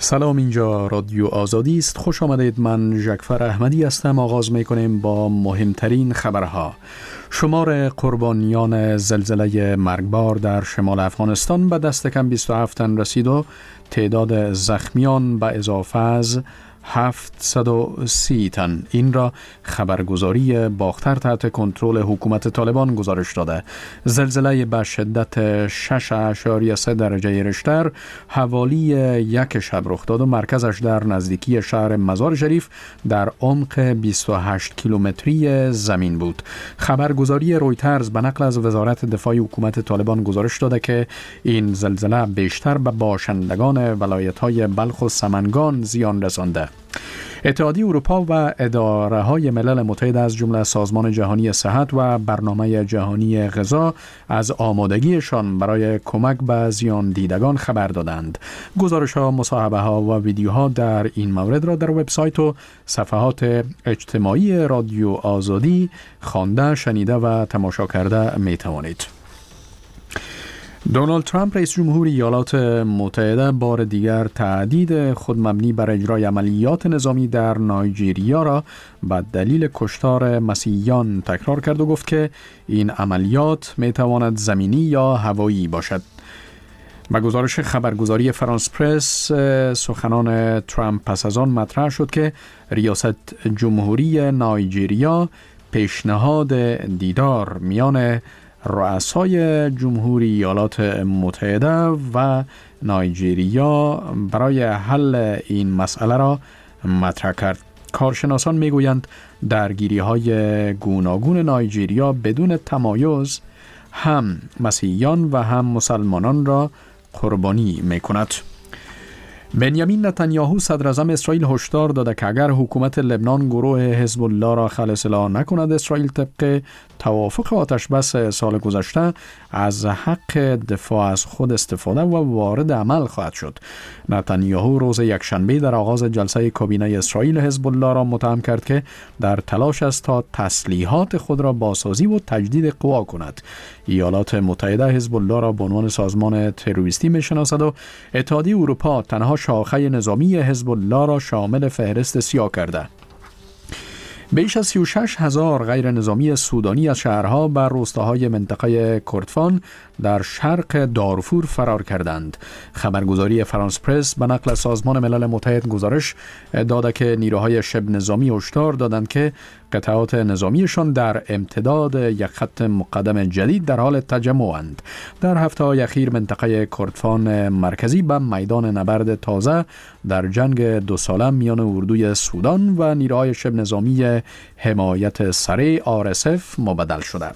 سلام، اینجا رادیو آزادی است. خوش آمدید. من جعفر احمدی هستم. آغاز میکنیم با مهمترین خبرها. شمار قربانیان زلزله مرگبار در شمال افغانستان به دست کم 27 تن رسید و تعداد زخمیان به اضافه از 730 تن. این را خبرگزاری باختر تحت کنترل حکومت طالبان گزارش داده. زلزله به شدت 6.3 درجه ریشتر حوالی یک شب رخ داد و مرکزش در نزدیکی شهر مزار شریف در عمق 28 کیلومتری زمین بود. خبرگزاری رویترز به نقل از وزارت دفاع حکومت طالبان گزارش داده که این زلزله بیشتر به باشندگان ولایت‌های بلخ و سمنگان زیان رسانده. اتحادیه اروپا و اداره‌های ملل متحد از جمله سازمان جهانی صحت و برنامه جهانی غذا از آمادگیشان برای کمک به زیان دیدگان خبر دادند. گزارش‌ها، مصاحبه‌ها و ویدیوها در این مورد را در وبسایت و صفحات اجتماعی رادیو آزادی خوانده، شنیده و تماشا کرده می‌توانید. دونالد ترامپ رئیس جمهور ایالات متحده بار دیگر تهدید خود مبنی بر اجرای عملیات نظامی در نایجیریا را به دلیل کشتار مسیحیان تکرار کرد و گفت که این عملیات میتواند زمینی یا هوایی باشد. با گزارش خبرگزاری فرانس پرس، سخنان ترامپ پس از آن مطرح شد که ریاست جمهوری نایجیریا پیشنهاد دیدار میان رؤسای جمهوری ایالات متحده و نایجیریا برای حل این مسئله را مطرح کرد. کارشناسان میگویند درگیری‌های گوناگون نایجیریا بدون تمایز هم مسیحیان و هم مسلمانان را قربانی میکند. بنیامین نتانیاهو صدر اعظم اسرائیل هشدار داده که اگر حکومت لبنان گروه حزب الله را خلع نکند، اسرائیل طبق توافق آتش بس سال گذشته از حق دفاع از خود استفاده و وارد عمل خواهد شد. نتانیاهو روز یکشنبه در آغاز جلسه کابینه اسرائیل حزب الله را متهم کرد که در تلاش است تا تسلیحات خود را بازسازی و تجدید قوا کند. ایالات متحده حزب الله را به عنوان سازمان تروریستی میشناسد و اتحادیه اروپا تنها شاخه نظامی حزب الله را شامل فهرست سیاه کرده. بیش از 36,000 غیر نظامی سودانی از شهرها و روستاهای منطقه کردفان در شرق دارفور فرار کردند. خبرگزاری فرانس پرس به نقل سازمان ملل متحد گزارش داده که نیروهای شبه نظامی هشدار دادند که قطعات نظامیشان در امتداد یک خط مقدم جدید در حال تجمعند. در هفته‌های اخیر منطقه کردفان مرکزی به میدان نبرد تازه در جنگ 2 ساله میان اردوی سودان و نیروهای شبه نظامی حمایت سریع RSF مبدل شده.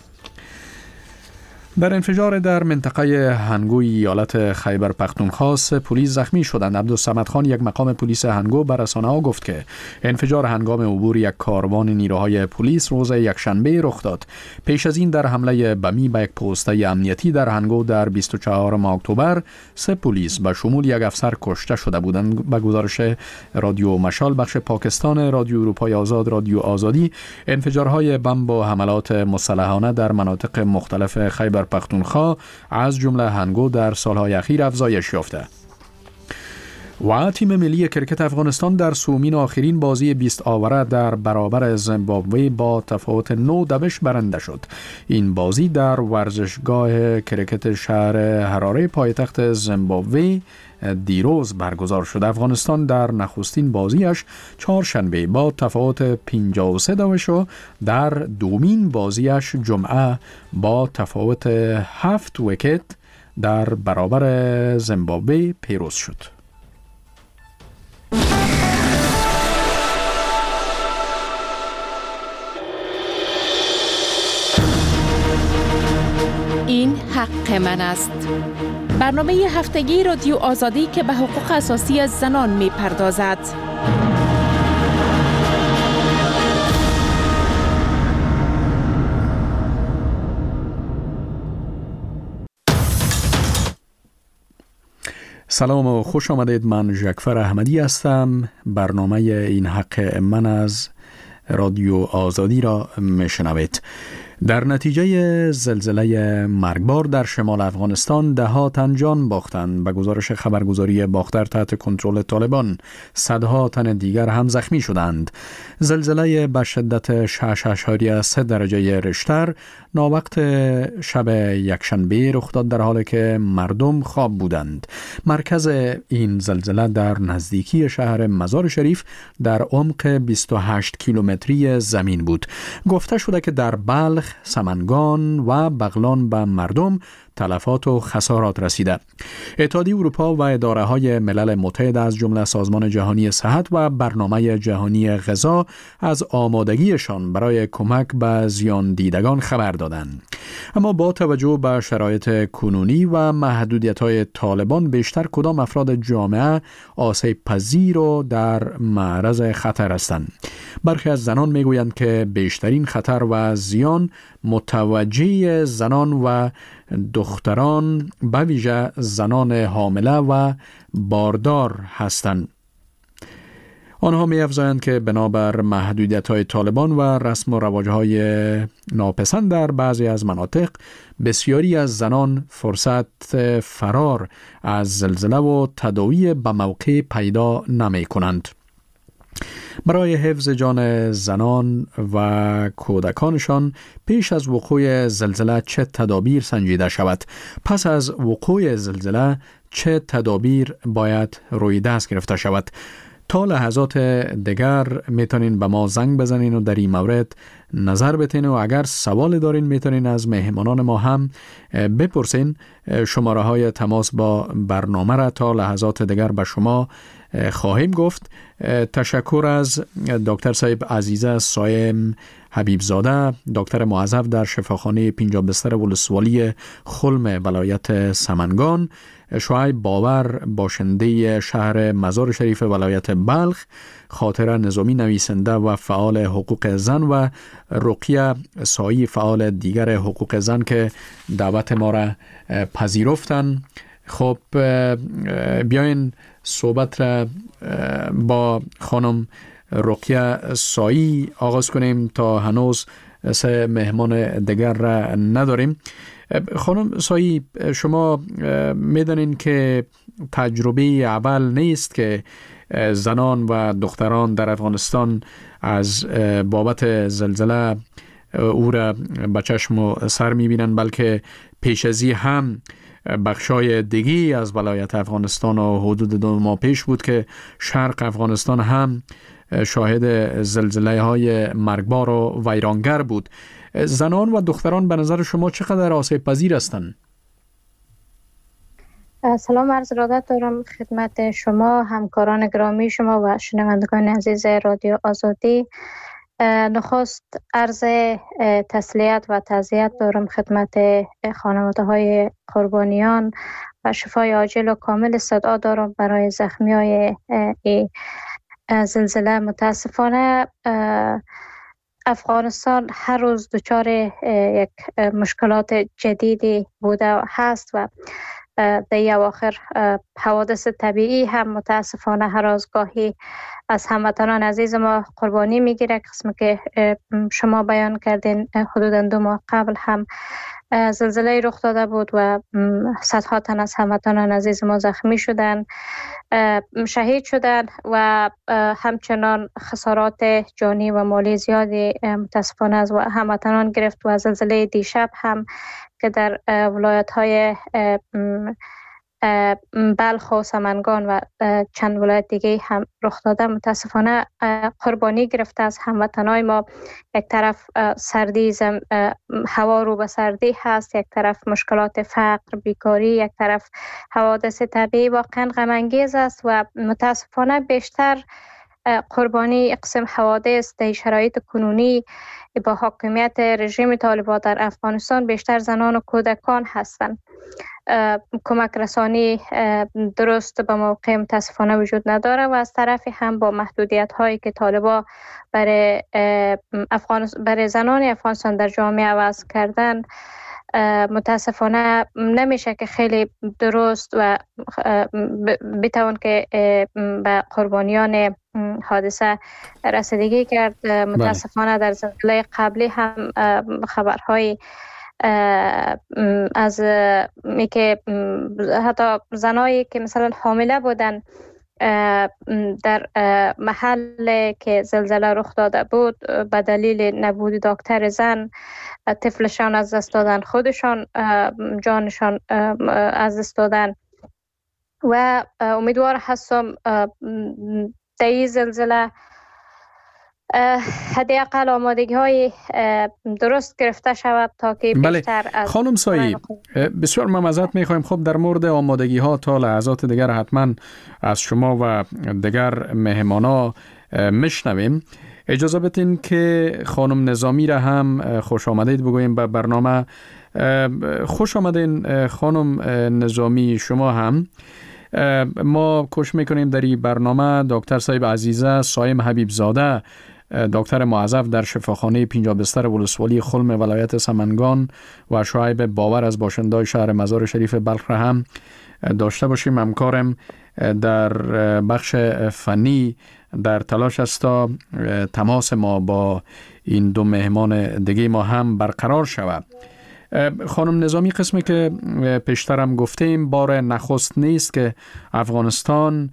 در انفجار در منطقه هنگوی ایالت خیبر پختونخوا پلیس زخمی شدند. عبدالصمد خان، یک مقام پلیس هنگو، به رسانه‌ها گفت که انفجار هنگام عبور یک کاروان نیروهای پلیس روز یکشنبه رخ داد. پیش از این در حمله بمی به یک پسته امنیتی در هنگو در 24 اکتبر 3 پلیس به شمول یک افسر کشته شده بودند. به گزارش رادیو مشال بخش پاکستان رادیو اروپای آزاد رادیو آزادی، انفجارهای بمب و حملات مسلحانه در مناطق مختلف خیبر پختونخوا از جمله هنگو در سالهای اخیر افزایش یافته. و تیم ملی کرکت افغانستان در سومین آخرین بازی 20 آوره در برابر زیمبابوه با تفاوت 9 برنده شد. این بازی در ورزشگاه کرکت شهر حراره پایتخت زیمبابوه دیروز برگزار شد. افغانستان در نخستین بازیش چهارشنبه با تفاوت 53 و در دومین بازیش جمعه با تفاوت 7 ویکت در برابر زیمبابوه پیروز شد. این حق من است. برنامه هفتگی رادیو آزادی که به حقوق اساسی از زنان می پردازد. سلام و خوش آمدید. من جعفر احمدی هستم. برنامه این حق من از رادیو آزادی را میشنوید. در نتیجه زلزله مرگبار در شمال افغانستان ده تن جان باختند. به گزارش خبرگزاری باختر تحت کنترل طالبان، صدها تن دیگر هم زخمی شدند. زلزله به شدت 6.3 درجه ریشتر ناوقت شب یکشنبه رخ داد، در حالی که مردم خواب بودند. مرکز این زلزله در نزدیکی شهر مزار شریف در عمق 28 کیلومتری زمین بود. گفته شده که در بلخ، سمنگان و بغلان به مردم تلفات و خسارات رسیده. اتحادیه اروپا و اداره‌های ملل متحد از جمله سازمان جهانی صحت و برنامه جهانی غذا از آمادگیشان برای کمک به زیان دیدگان خبر دادند. اما با توجه به شرایط کنونی و محدودیت‌های طالبان، بیشتر کدام افراد جامعه آسیب پذیر و در معرض خطر هستند؟ برخی از زنان میگویند که بیشترین خطر و زیان متوجه زنان و دختران، به ویژه زنان حامله و باردار هستند. آنها می‌افزایند که بنابر محدودیت‌های طالبان و رسم و رواج‌های ناپسند در بعضی از مناطق، بسیاری از زنان فرصت فرار از زلزله و تداوی به موقع پیدا نمی‌کنند. برای حفظ جان زنان و کودکانشان پیش از وقوع زلزله چه تدابیر سنجیده شود؟ پس از وقوع زلزله چه تدابیر باید روی دست گرفته شود؟ تا لحظات دیگر میتونین به ما زنگ بزنین و در این مورد نظر بتین و اگر سوال دارین میتونین از مهمانان ما هم بپرسین. شماره های تماس با برنامه را تا لحظات دیگر به شما خواهیم گفت. تشکر از دکتر صاحب عزیزه سایم حبیبزاده، دکتر موظف در شفاخانه 50 بستر ولسوالی خلم ولایت سمنگان، شعیب باور باشنده شهر مزار شریف ولایت بلخ، خاطره نظامی نویسنده و فعال حقوق زن و رقیه سایی فعال دیگر حقوق زن که دعوت ما را پذیرفتن. خب بیاین صحبت را با خانم رقیه سایی آغاز کنیم تا هنوز سه مهمان دیگر را نداریم. خانم سایی، شما میدانین که تجربه اول نیست که زنان و دختران در افغانستان از بابت زلزله او را به چشم و سر میبینن، بلکه پیش ازی هم بخشای دیگی از ولایت افغانستان و حدود 2 ماه پیش بود که شرق افغانستان هم شاهد زلزله های مرگبار و ویرانگر بود. زنان و دختران به نظر شما چقدر آسیب پذیر هستند؟ سلام عرض ارادت دارم خدمت شما، همکاران گرامی شما و شنوندگان عزیز رادیو آزادی. نخست عرض تسلیت و تعزیت دارم خدمت خانواده های قربانیان و شفای عاجل و کامل استدعا دارم برای زخمی های زلزله. متاسفانه افغانستان هر روز دچار یک مشکلات جدیدی بوده و هست و در اواخر حوادث طبیعی هم متاسفانه هر روز گاهی از هموطنان عزیز ما قربانی میگیره. قسمی که شما بیان کردین حدوداً 2 ماه قبل هم زلزله رخ داده بود و صدها تن از هموطنان عزیز ما زخمی شدن، شهید شدن و همچنان خسارات جانی و مالی زیادی متاسفانه از هموطنان گرفت. و زلزله دیشب هم که در ولایت‌های بلخ و سمنگان و چند ولایت دیگه هم رخ داده متاسفانه قربانی گرفته از هموطنای ما. یک طرف سردی هوا رو به سردی هست، یک طرف مشکلات فقر، بیکاری، یک طرف حوادث طبیعی. واقعا غم انگیز است و متاسفانه بیشتر قربانی اقسام حوادث در شرایط کنونی با حاکمیت رژیم طالبان در افغانستان بیشتر زنان و کودکان هستند. کمک رسانی درست به موقع متاسفانه وجود نداره و از طرفی هم با محدودیت هایی که طالبان برای زنان افغانستان در جامعه وضع کردن متاسفانه نمیشه که خیلی درست و بتوان که به قربانیان حادثه رسیدگی کرد. متاسفانه در زلزله قبلی هم خبرهای از که حتی زنایی که مثلا حامله بودن در محل که زلزله رخ داده بود به دلیل نبود دکتر زن طفلشان از دست دادن، خودشان جانشان از دست دادن و امیدوار هستم در این زلزله حداقل آمادگی های درست گرفته شود تا که بیشتر از خانم سایی بسیار معذرت میخوایم. خب در مورد آمادگی ها تا لحظات دیگر حتما از شما و دیگر مهمانا میشنویم. اجازه بدین که خانم نظامی را هم خوش آمدید بگوییم به برنامه. خوش آمدین خانم نظامی شما هم. ما کوشش میکنیم در این برنامه دکتر صاحب عزیزه سایم حبیب زاده، دکتر موظف در شفاخانه 50 بستر ولسوالی خلم ولایت سمنگان و شعیب باور از باشنده‌های شهر مزار شریف بلخ را هم داشته باشیم. همکارم در بخش فنی در تلاش است تا تماس ما با این دو مهمان دیگه ما هم برقرار شود. خانم نظامی، قسمی که پیشترم گفتیم بار نخست نیست که افغانستان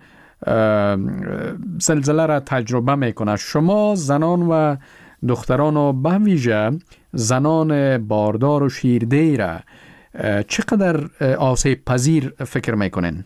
زلزله را تجربه میکنه. شما زنان و دختران و به ویژه زنان باردار و شیردهی را چقدر آسیب پذیر فکر میکنین؟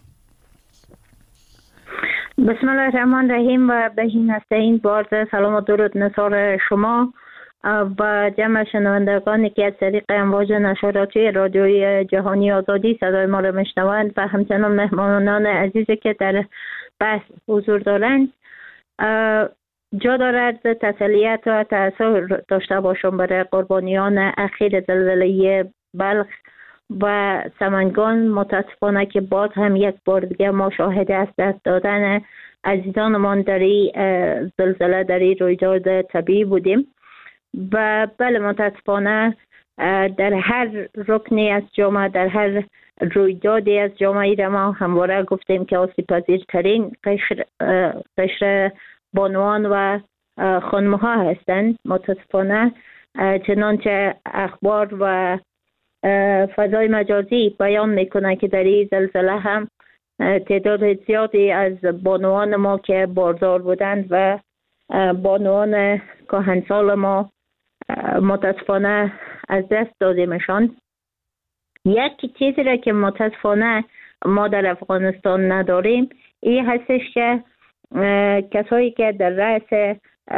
بسم الله الرحمن الرحیم و بهین هستین. با سلام و درود نثار شما و جمع شنوندگانی که از طریق امواج نشراتی رادیوی جهانی آزادی صدای ما را میشنوند و همچنان مهمانان عزیزی که در بحث حضور دارند، جا دارد تسلیت و تأثیر داشته باشم برای قربانیان اخیر زلزله بلخ و سمنگان. متاسفانه که باز هم یک بار دیگه ما شاهد از دست دادن عزیزانمان در این زلزله، در این رویداد طبیعی بودیم و بله متاسفانه در هر رکنی از جامعه، در هر رویدادی از جامعه ما همواره گفتیم که آسیب پذیرترین قشر بانوان و خانم‌ها هستند. متاسفانه چنانچه اخبار و فضای مجازی بیان میکنه که در این زلزله هم تعداد زیادی از بانوان ما که باردار بودند و بانوان کهنسال ما متاسفانه از دست دادیمشان. یک چیزی را که متاسفانه ما در افغانستان نداریم این هستش که کسایی که در رأس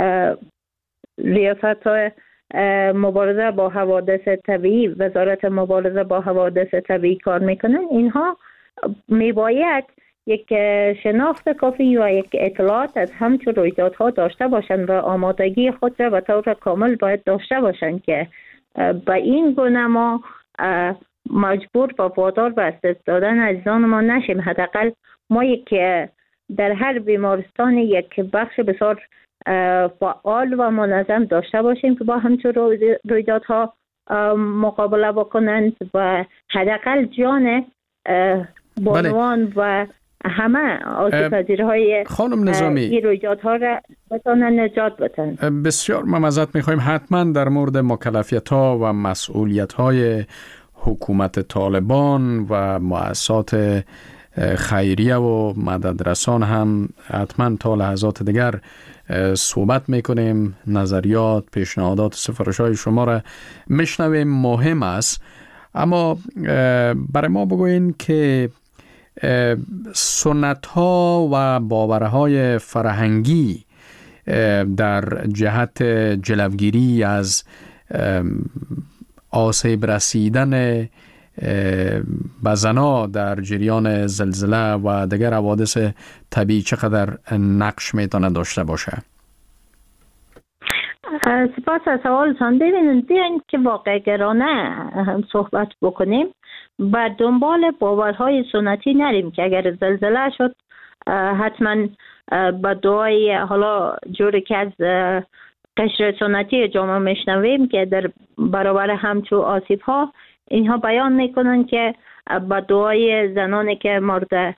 ریاست مبارزه با حوادث طبیعی، وزارت مبارزه با حوادث طبیعی کار میکنن، اینها میباید یک شناخت کافی و یک اطلاعات از همچون رویدادها داشته باشند و آمادگی خود را به طور کامل باید داشته باشند که به این گونه ما مجبور و وادار به از دست دادن عزیزان ما نشیم. حداقل ما یک در هر بیمارستان یک بخش بسیار فعال و منظم داشته باشیم که با همچون رویدادها مقابله بکنند و حداقل جان بانوان و همه آسیب پذیرهای خانم نظامی این رویدادها را بتانن نجات بدن. بسیار معذرت میخوایم. حتما در مورد مکلفیت‌ها و مسئولیت‌های حکومت طالبان و مؤسسات خیریه و مددرسان هم حتما تا لحظات دیگر صحبت میکنیم. نظریات، پیشنهادات، سفارش‌های شما را میشنویم، مهم است. اما برای ما بگوین که سنت‌ها و باورهای فرهنگی در جهت جلوگیری از آسیب رسیدن به زنا در جریان زلزله و دیگر حوادث طبیعی چقدر نقش میتونه داشته باشه؟ سپاس از سوالتان. ببینید بیاین که واقع گرانه صحبت بکنیم و دنبال باورهای سنتی نریم که اگر زلزله شد حتما با دعای حالا جوری که از قشر سنتی جامعه میشنویم که در برابر همچون آسیب ها اینها بیان میکنن که با دعای زنانی که مورد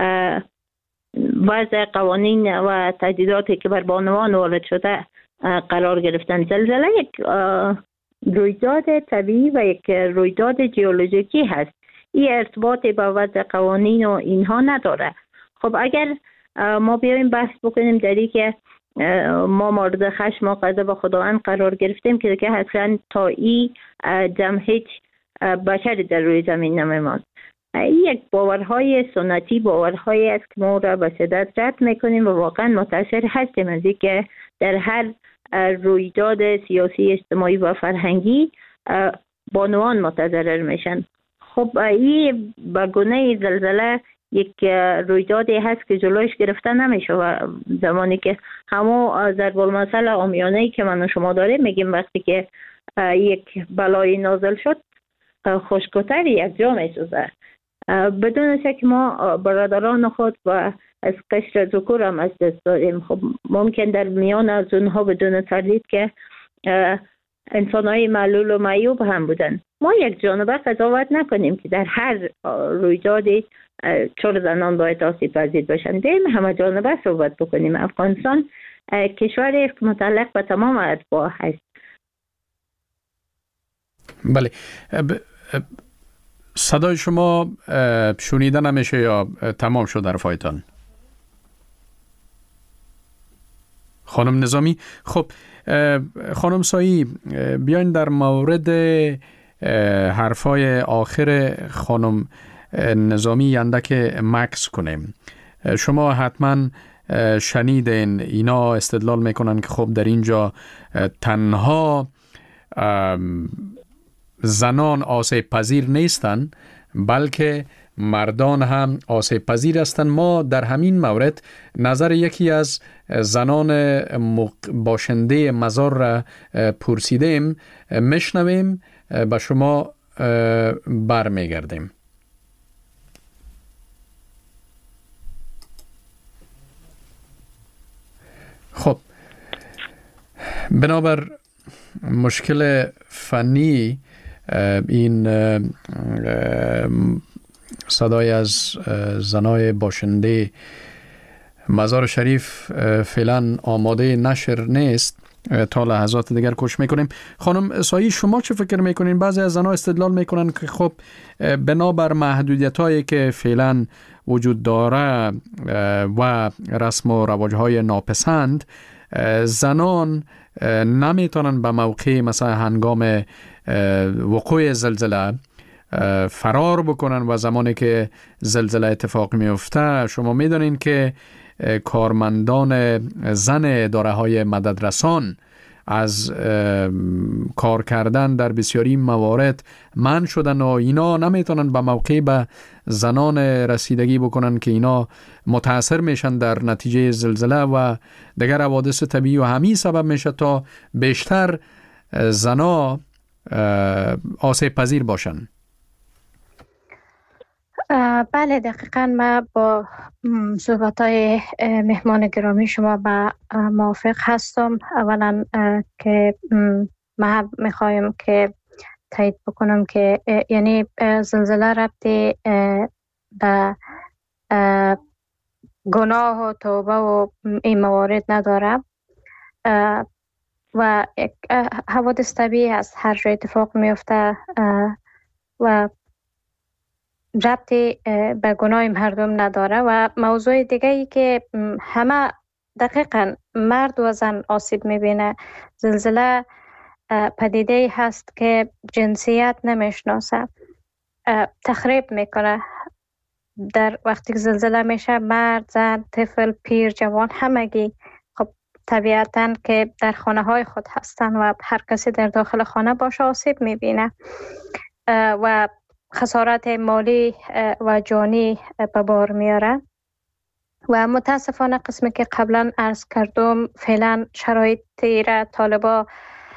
وضع قوانین و تهدیداتی که بر بانوان وارد شده قرار گرفتن. زلزله یک رویداد طبیعی و یک رویداد ژئولوژیکی هست. این ارتباطی با وضع قوانین و اینها نداره. خب اگر ما بیایم بحث بکنیم در این که ما مورد خشم و غضب خداوند قرار گرفتیم که اصلا تا این دم هیچ بشری در روی زمین نمیماند. این یک باورهای سنتی، باورهایی است که ما را به شدت رد میکنیم و واقعا متاثر هستیم از این که در هر رویداد سیاسی، اجتماعی و فرهنگی بانوان متضرر میشن. خب این به گونه زلزله یک رویدادی هست که جلوش گرفته نمیشه و زمانی که همون ضرب المثل عامیانه‌ای که من و شما داریم میگیم وقتی که یک بلایی نازل شد خشک‌تر یک جا میسوزه. بدون شک ما برادران خود و از قشر ذکور هم از دست داریم. خب ممکن در میان از اونها بدون تردید که انسان‌های معلول و معیوب هم بودن. ما یک جانبه قضاوت نکنیم که در هر رویدادی چهار زنان باید آسیب پذیر باشند. دیم همه جانبه صحبت بکنیم. افغانستان کشوری است که متعلق به تمام اتباع هست. بله، صدای شما شنیده نمیشه یا تمام شد حرفایتان؟ خانم نظامی. خب خانم سایی، بیاین در مورد حرفای آخر خانم نظامی اندک مکس کنیم. شما حتما شنیدین اینا استدلال میکنن که خب در اینجا تنها زنان آسیب پذیر نیستن بلکه مردان هم آسیب پذیر هستند. ما در همین مورد نظر یکی از زنان باشنده مزار را پرسیدیم، میشنویم، به شما برمیگردیم. خب بنابر مشکل فنی این صدای از زنای باشنده مزار شریف فعلا آماده نشر نیست، تا لحظات دیگر کوشش میکنیم. خانم سایی، شما چه فکر میکنین؟ بعضی از زنها استدلال میکنن که خب بنابر محدودیت هایی که فعلا وجود داره و رسم و رواجهای ناپسند، زنان نمیتونن به موقع مثلا هنگام وقوع زلزله فرار بکنن و زمانی که زلزله اتفاق میفته شما میدونین که کارمندان زن اداره‌های مددرسان از کار کردن در بسیاری موارد منع شدن و اینا نمیتونن به موقع به زنان رسیدگی بکنن که اینا متاثر میشن در نتیجه زلزله و دیگر حوادث طبیعی و همین سبب میشه تا بیشتر زنا آسیب پذیر باشن. بله دقیقاً من با صحبت‌های مهمان گرامی شما با موافق هستم. اولا که من میخوایم که تایید بکنم که یعنی زلزله ربطی به گناه و توبه و این موارد نداره و حوادث طبیعی هست، هر جای اتفاق میفته و ربطی به گناه مردم نداره. و موضوع دیگه ای که همه دقیقاً مرد و زن آسیب میبینه، زلزله پدیده هست که جنسیت نمیشناسه، تخریب میکنه. در وقتی که زلزله میشه مرد، زن، طفل، پیر، جوان همگی خب طبیعتاً که در خانه های خود هستن و هر کسی در داخل خانه باشه آسیب میبینه و خسارت مالی و جانی به بار میاره. و متاسفانه قسمی که قبلا عرض کردم فعلا شرایطی را طالبا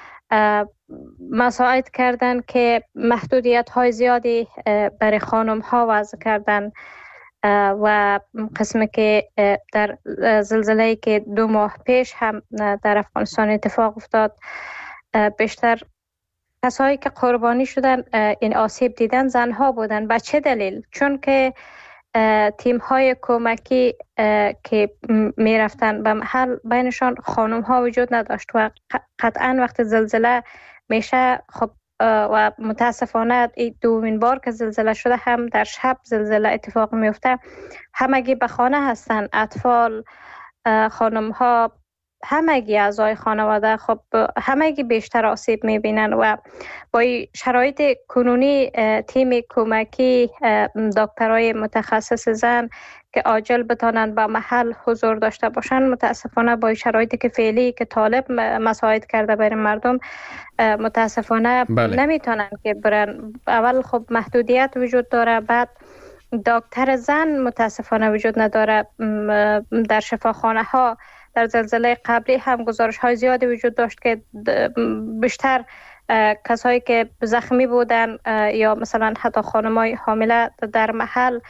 مساعد کردن که محدودیت های زیادی برای خانم ها وضع کردن و قسمی که در زلزله‌ای که 2 ماه پیش هم در افغانستان اتفاق افتاد بیشتر کسایی که قربانی شدن این آسیب دیدن زنها بودن. به چه دلیل؟ چون که تیم های کمکی که می رفتن به محل بینشان خانم ها وجود نداشت و قطعا وقت زلزله میشه. خب و متاسفانه دومین بار که زلزله شده هم در شب زلزله اتفاق میفته، همگی به خانه هستن، اطفال، خانم ها، همگی اعضای خانواده، خب همگی بیشتر آسیب میبینن و با شرایط کنونی تیم کمکی دکترای متخصص زن که عاجل بتانند به محل حضور داشته باشند، متاسفانه با شرایطی که فعلی که طالب مساعد کرده برای مردم متاسفانه نمیتونن که برن. اول خب محدودیت وجود داره، بعد دکتر زن متاسفانه وجود نداره. در شفاخانه ها در زلزله قبلی هم گزارش های زیادی وجود داشت که بیشتر کسایی که زخمی بودن یا مثلا حتی خانمای حامله در محل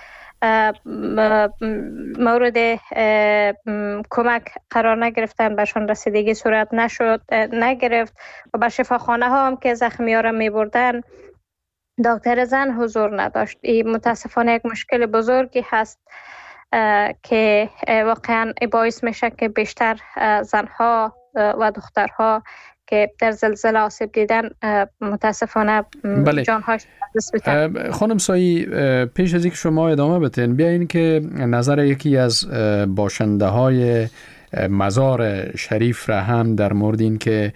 مورد کمک قرار نگرفتن، برشان رسیدگی صورت نگرفت و به شفاخانه ها هم که زخمی ها را می بردن دکتر زن حضور نداشت. این متاسفانه یک مشکل بزرگی هست که واقعا باعث میشه که بیشتر زنها و دخترها که در زلزله آسیب دیدن متاسفانه جانهاش دست بدن. خانم سایی، پیش از اینکه شما ادامه بدین بیاین که نظر یکی از باشنده های مزار شریف را هم در مورد این که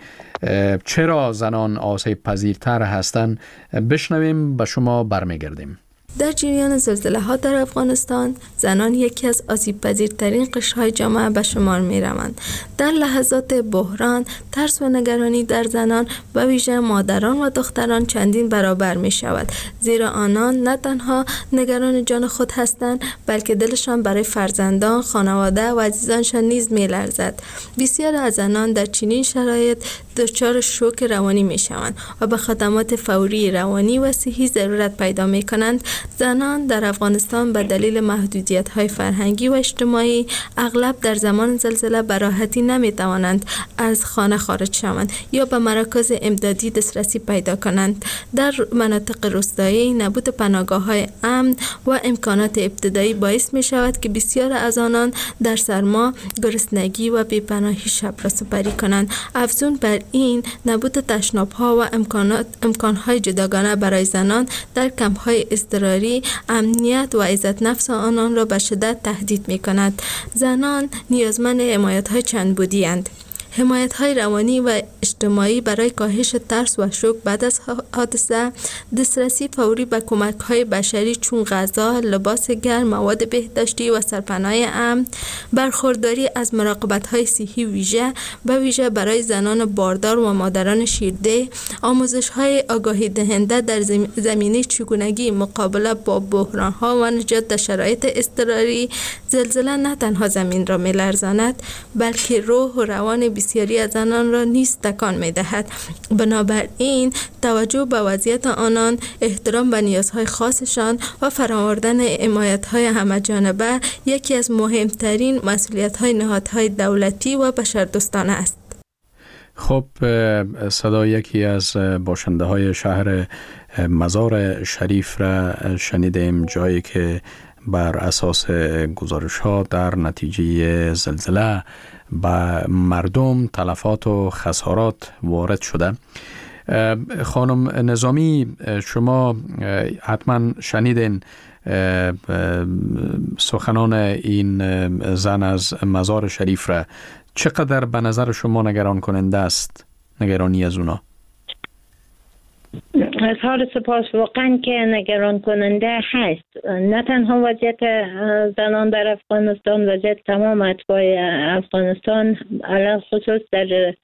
چرا زنان آسیب پذیرتر هستند بشنویم، به شما برمیگردیم. در جریان زلزله ها در افغانستان زنان یکی از آسیب پذیرترین قشرهای جامعه به شمار می روند. در لحظات بحران ترس و نگرانی در زنان به ویژه مادران و دختران چندین برابر می شود، زیرا آنان نه تنها نگران جان خود هستند بلکه دلشان برای فرزندان، خانواده و عزیزانشان نیز می لرزد. بسیار از زنان در چنین شرایط دچار شوک روانی می شوند و به خدمات فوری روانی و صحی ضرورت پیدا می کنند. زنان در افغانستان به دلیل محدودیت‌های فرهنگی و اجتماعی اغلب در زمان زلزله به راحتی نمی‌توانند از خانه خارج شوند یا به مراکز امدادی دسترسی پیدا کنند. در مناطق روستایی نبود پناهگاه‌های امن و امکانات ابتدایی باعث می‌شود که بسیار از آنان در سرما، گرسنگی و بی‌پناهی شب را سپری کنند. افزون بر این نبود تشناب‌ها و امکان‌های جداگانه برای زنان در کمپ‌های اضطراری امنیت و عزت نفس آنان را به شدت تهدید می کند. زنان نیازمند حمایت‌های چند بودی اند. حمایت‌های روانی و اجتماعی برای کاهش ترس و شوک بعد از حادثه، دسترسی فوری به کمک‌های بشری چون غذا، لباس گرم، مواد بهداشتی و سرپناه امن، برخورداری از مراقبت‌های صحی ویژه برای زنان باردار و مادران شیرده، آموزش‌های آگاهی دهنده در زمینه چگونگی مقابله با بحران‌ها و نجات در شرایط اضطراری. زلزله نه تنها زمین را می‌لرزاند بلکه روح و روان بسیاری از آنان را نیز تکان می‌دهد. بنابراین توجه به وضعیت آنان، احترام به نیازهای خاصشان و فراآوردن حمایت‌های همه‌جانبه یکی از مهمترین مسئولیت‌های نهادهای دولتی و بشردوستانه است. خب، صدای یکی از باشنده های شهر مزار شریف را شنیدیم، جایی که بر اساس گزارش ها در نتیجه زلزله به مردم تلفات و خسارات وارد شده. خانم نظامی، شما حتما شنیدین سخنان این زن از مزار شریف را. چقدر به نظر شما نگران کننده است نگرانی از اونا؟ اظهار سپاس. واقعا که نگران کننده هست. نه تنها وضعیت زنان در افغانستان، وضعیت تمام اتباع افغانستان علاوه خصوص در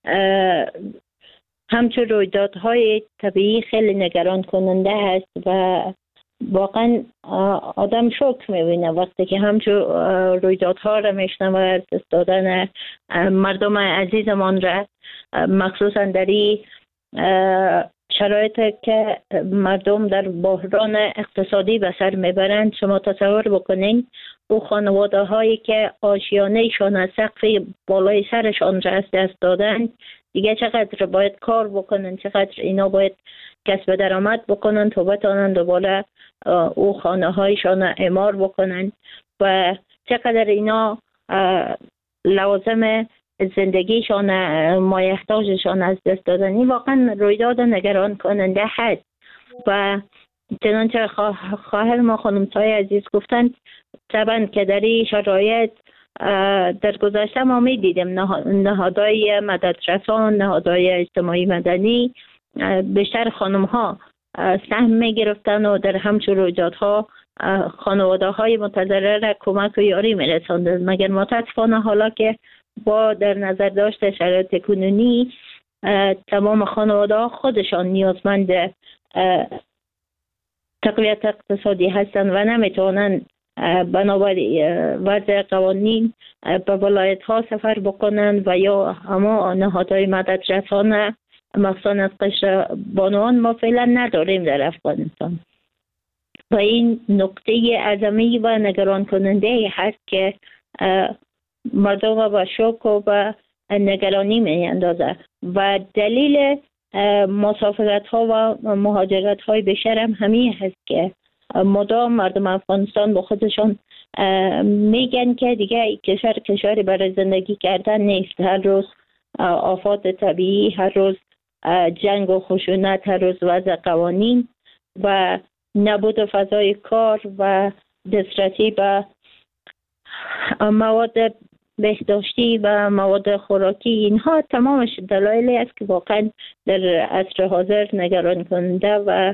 همچون رویدادهای طبیعی خیلی نگران کننده هست و واقعا آدم شوک می‌بینه وقتی که همچون رویدادها را میشنوه، دست دادن مردم عزیزمان را، مخصوصا در این شرایطی که مردم در بحران اقتصادی به سر میبرند. شما تصور بکنین او خانواده هایی که آشیانه‌شان از سقف بالای سرشان را از دست دادند دیگه چقدر باید کار بکنن، چقدر اینا باید کسب درآمد بکنن تا بتونن دوباره او خانه هایشان اعمار بکنن و چقدر اینا لوازم زندگیشان مایحتاجشان از دست دادن. این واقعا رویداد نگران کننده هست و چنانچه خواهر ما خانم سای عزیز گفتن، طبعا که در این شرایط در گذشته ما می دیدیم نهادهای مددرسان، نهادهای اجتماعی مدنی، بیشتر خانم ها سهم می گرفتن و در همچون رویدادها خانواده های متضرر را کمک و یاری می رساندن. مگر متاسفانه حالا که با در نظر داشت شرایط کنونی تمام خانواده ها خودشان نیازمند تقویت اقتصادی هستند و نمیتونن بنابر وضع قوانین به ولایت ها سفر بکنن و یا اما نهادهای مددرسان مخصوصا از قشر بانوان ما فعلا نداریم در افغانستان و این نقطه عظمی و نگران کننده هست که مردم و شوک و به نگرانی می اندازه و دلیل مسافرت ها و مهاجرت های بیشتر هم همین هست که مدام مردم افغانستان با خودشان میگن که دیگه کشوری برای زندگی کردن نیست. هر روز آفات طبیعی، هر روز جنگ و خشونت، هر روز وضع قوانین و نبود فضای کار و دسترسی به مواد بهداشتی و مواد خوراکی، اینها تمامش دلایلی است که واقعا در عصر حاضر نگران کننده و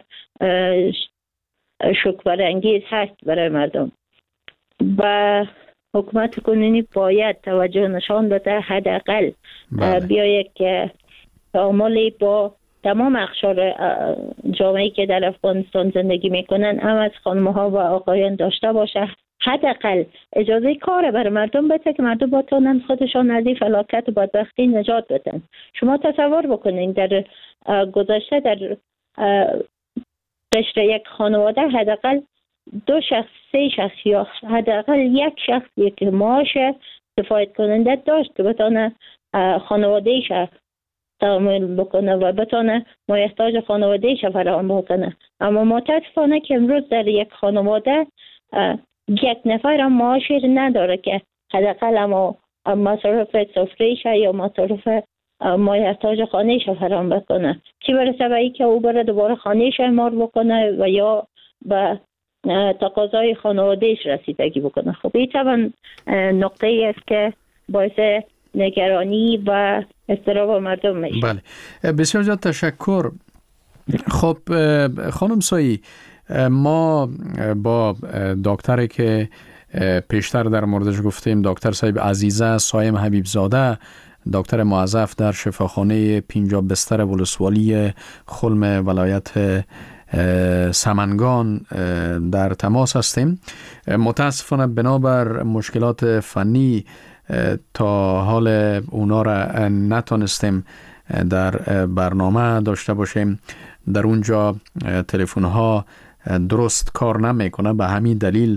شوک برانگیز هست برای مردم و حکومت کنونی باید توجه نشان بده، حداقل بیاید که تعاملی با تمام اقشار جامعه‌ای که در افغانستان زندگی میکنن هم از خانم‌ها و آقایان داشته باشه، حداقل اجازه کار برای مردم بده که مردم بتونن خودشان از این فلاکت و بدبختی نجات بدن. شما تصور بکنین در گذشته در قشر یک خانواده حداقل 2 شخص 3 شخص یا حداقل یک شخص یک معاش کفایت کننده داشت که بتونه خانواده‌اش تعامل بکنه و بتونه مایحتاج خانواده‌اش فراهم بکنه. اما متاسفانه که امروز در یک خانواده یک نفر هم معاشی نداره که حداقل اما مصارف سفره‌اش یا مصارف مایحتاج خانه‌اش فراهم بکنه، چی برسه به اینکه او بره دوباره خانه‌اش اعمار بکنه و یا به تقاضای خانواده‌اش رسیدگی بکنه. خب این طبعا نقطه ای است که باعث نگرانی و اضطراب مردم میشه. بله، بسیار زیاد تشکر. خب خانم سایی، ما با دکتری که پیشتر در موردش گفتیم، دکتر صاحب عزیزه سایم حبیب زاده، دکتر موظف در شفاخانه 50 بستر ولسوالی خلم ولایت سمنگان در تماس هستیم. متاسفانه بنابر مشکلات فنی تا حال اونا را نتونستیم در برنامه داشته باشیم. در اونجا تلفن ها درست کار نمیکنه، به همین دلیل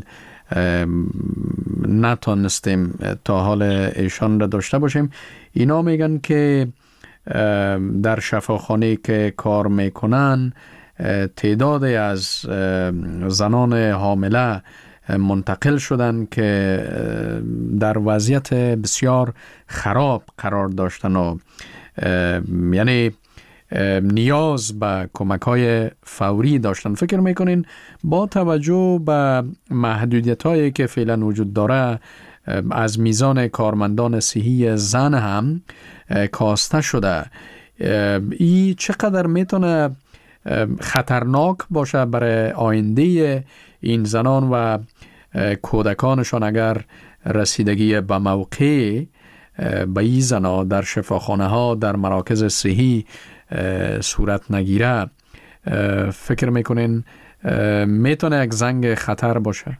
نتونستیم تا حال ایشان را داشته باشیم. اینا میگن که در شفاخانه که کار میکنن تعدادی از زنان حامله منتقل شدن که در وضعیت بسیار خراب قرار داشتن و یعنی نیاز به کمک‌های فوری داشتن. فکر میکنین با توجه به محدودیت‌هایی که فعلا وجود داره از میزان کارمندان صحی زن هم کاسته شده، این چقدر میتونه خطرناک باشه برای آینده این زنان و کودکانشان اگر رسیدگی به موقع به این زنا در شفاخانه ها در مراکز صحی صورت نگیره؟ فکر میکنین میتونه یک زنگ خطر باشه؟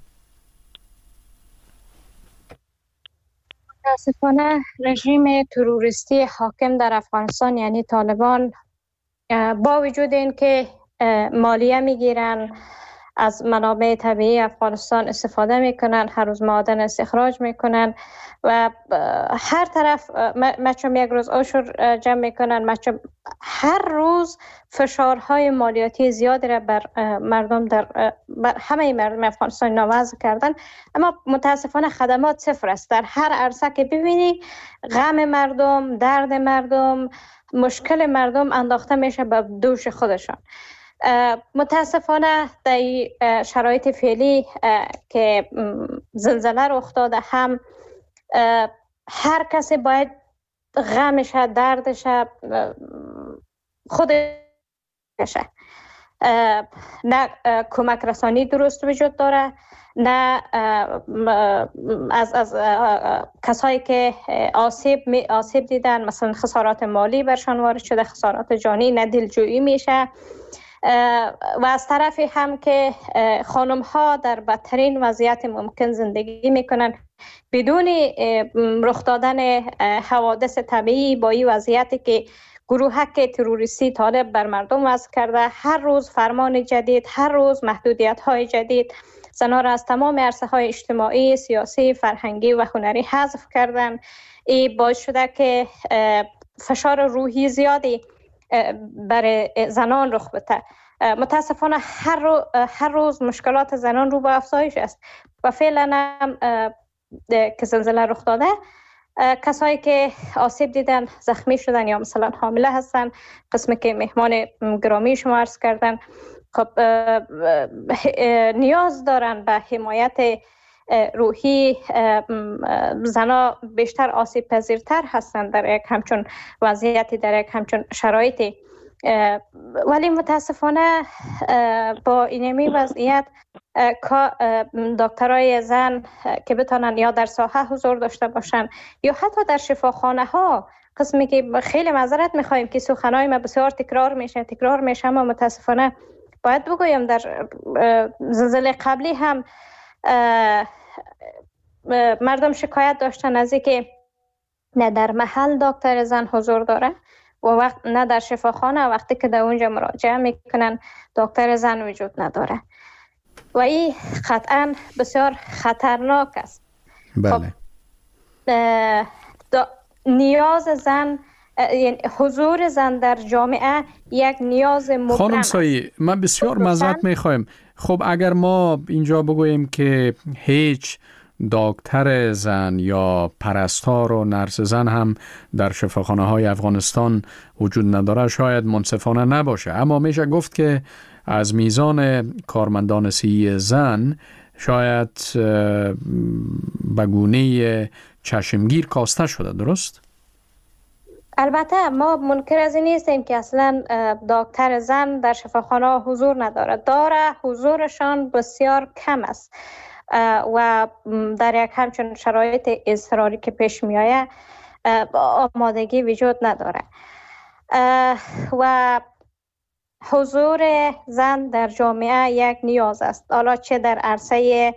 متاسفانه رژیم تروریستی حاکم در افغانستان یعنی طالبان با وجود این که مالیه میگیرن، از منابع طبیعی افغانستان استفاده میکنن، هر روز معادن استخراج میکنن و هر طرف مچم یک روز عشر جمع میکنن، مچم هر روز فشارهای مالیاتی زیادی را بر مردم بر همه مردم افغانستان نوازع کردن. اما متاسفانه خدمات صفر است. در هر عرصه که ببینی غم مردم، درد مردم، مشکل مردم انداخته میشه به دوش خودشان. متاسفانه در شرایط فعلی که زلزله رخ داده، هم هر کسی باید غمش، دردش خودشه. نه کمک رسانی درست وجود داره، نه از کسایی که آسیب دیدن مثلا خسارات مالی برشان وارد شده، خسارات جانی، نه دلجویی میشه. و از طرفی هم که خانم ها در بدترین وضعیت ممکن زندگی میکنن بدون رخ دادن حوادث طبیعی. با این وضعیتی که گروهک تروریستی طالب بر مردم وضع کرده، هر روز فرمان جدید، هر روز محدودیت های جدید، زنها را از تمام عرصه های اجتماعی، سیاسی، فرهنگی و هنری حذف کردن. این باعث شده که فشار روحی زیادی برای زنان رخ بده. متاسفانه هر روز مشکلات زنان رو به افزایش است و فعلا که زلزله رخ داده، کسایی که آسیب دیدن، زخمی شدن یا مثلا حامله هستن، قسمی که مهمان گرامی شما عرض کردن، خب نیاز دارن به حمایت روحی. زنا بیشتر آسیب پذیرتر هستند در یک همچون وضعیتی، در یک همچون شرایطی. ولی متاسفانه با اینمی وضعیت دکترای زن که بتانن یا در ساحه حضور داشته باشن یا حتی در شفاخانه ها، قسمی که خیلی معذرت میخوایم که سخنای ما بسیار تکرار میشه، اما متاسفانه باید بگویم در زلزله قبلی هم مردم شکایت داشتن از اینکه نه در محل دکتر زن حضور داره و نه در شفاخانه وقتی که در اونجا مراجعه میکنن دکتر زن وجود نداره و این قطعا بسیار خطرناک است. بله. نیاز زن، یعنی حضور زن در جامعه یک نیاز مبرم. خانم سایی، من بسیار معذرت میخوایم. خب اگر ما اینجا بگوییم که هیچ دکتر زن یا پرستار و نرس زن هم در شفاخانه های افغانستان وجود نداره، شاید منصفانه نباشه، اما میشه گفت که از میزان کارمندان صحی زن شاید به گونه چشمگیر کاسته شده. درست؟ البته ما منکر از این نیستیم که اصلا دکتر زن در شفاخانه حضور نداره. حضورشان بسیار کم است و در یک همچون شرایط اضطراری که پیش می آید آمادگی وجود نداره و حضور زن در جامعه یک نیاز است، حالا چه در عرصه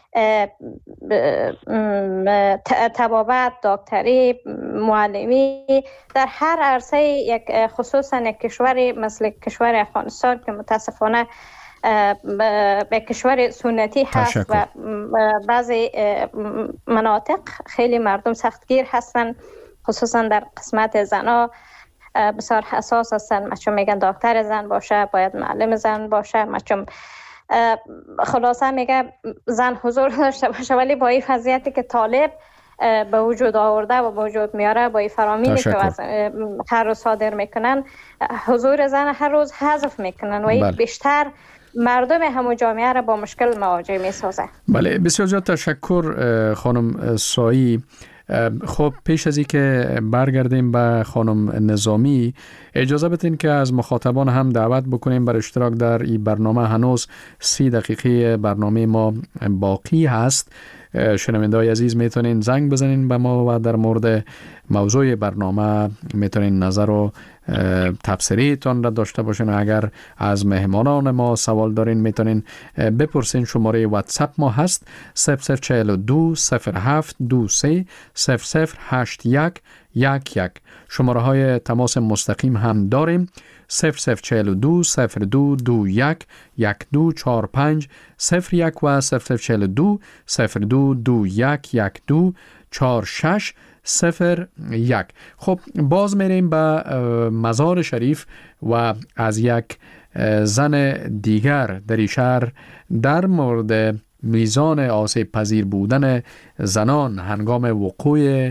طبابت، دکتری، معلمی، در هر عرصه، یک خصوصا یک کشوری مثل کشور افغانستان که متاسفانه به کشور سنتی هست و بعضی مناطق خیلی مردم سختگیر هستن، خصوصا در قسمت زنها بسیار حساس هستن. مچم میگن دکتر زن باشه، باید معلم زن باشه، مچم خلاصه میگه زن حضور داشته باشه. ولی با این وضعیتی که طالب به وجود آورده و به وجود میاره، با این فرامینی که هر روز صادر میکنن، حضور زن هر روز حذف میکنن و این بیشتر مردم همون جامعه را با مشکل مواجه میسازه. بله، بسیار زیاد تشکر خانم سایی. خب پیش از این که برگردیم به خانم نظامی، اجازه بدین که از مخاطبان هم دعوت بکنیم بر اشتراک در این برنامه. هنوز 30 دقیقه برنامه ما باقی هست. شنونده‌های عزیز میتونین زنگ بزنین به ما و در مورد موضوع برنامه میتونین نظر و تبصره‌تان را داشته باشین. اگر از مهمانان ما سوال دارین میتونین بپرسین. شماره واتساپ ما هست 0042 0723 008111. شماره های تماس مستقیم هم داریم 0042 0221 1245 01 و 0042 0221 1246 01. خب باز میریم به مزار شریف و از یک زن دیگر در شهر در مورد میزان آسیب پذیر بودن زنان هنگام وقوع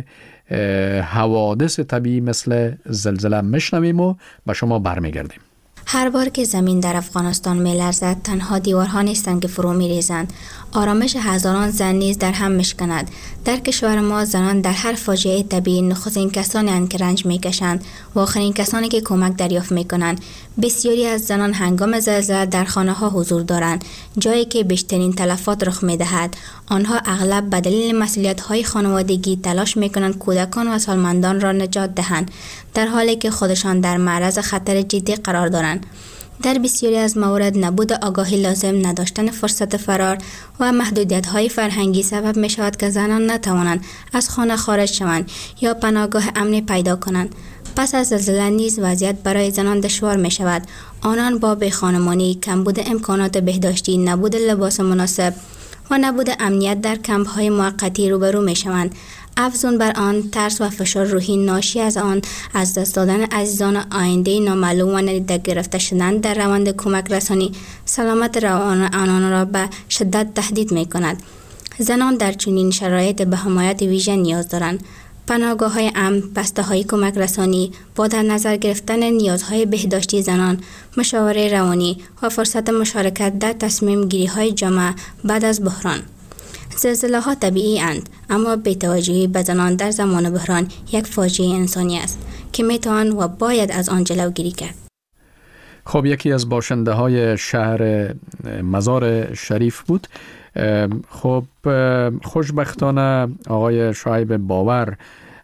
حوادث طبیعی مثل زلزله میشنویم و به شما برمیگردیم. هر بار که زمین در افغانستان میلرزد تنها دیوارها نیستند که فرو میریزند، آرامش هزاران زن نیز در هم میشکند. در کشور ما زنان در هر فاجعه طبیعی نخستین کسانی اند که رنج میکشند و آخرین کسانی که کمک دریافت میکنند. بسیاری از زنان هنگام زلزله در خانه ها حضور دارند، جایی که بیشترین تلفات رخ میدهد. آنها اغلب به دلیل مسئولیت های خانوادگی تلاش میکنند کودکان و سالمندان را نجات دهند، در حالی که خودشان در معرض خطر جدی قرار دارند. در بسیاری از موارد نبود آگاهی لازم، نداشتن فرصت فرار و محدودیت‌های فرهنگی سبب می‌شود که زنان نتوانند از خانه خارج شوند یا پناهگاه امنی پیدا کنند. پس از زلزله نیز وضعیت برای زنان دشوار می‌شود. آنان با بی‌خانمانی، کمبود امکانات بهداشتی، نبود لباس مناسب و نبود امنیت در کمپ‌های موقتی روبرو می‌شوند. افزون بر آن ترس و فشار روحی ناشی از آن از دست دادن عزیزان، آینده نامعلوم و ندیده گرفته شدن در روند کمک رسانی سلامت روان آنان را به شدت تهدید می کند. زنان در چنین شرایط به حمایت ویژه نیاز دارند. پناهگاه‌های امن، بسته‌های کمک رسانی، با در نظر گرفتن نیازهای بهداشتی زنان، مشاوره روانی و فرصت مشارکت در تصمیم گیری‌های جامعه بعد از بحران. زلزله ها طبیعی اند، اما بی‌توجهی به زنان در زمان بحران یک فاجعه انسانی است که میتوان و باید از آن جلوگیری کرد. خب یکی از باشنده های شهر مزار شریف بود. خب خوشبختانه آقای شعیب باور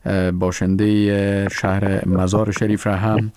باشنده شهر مزار شریف را هم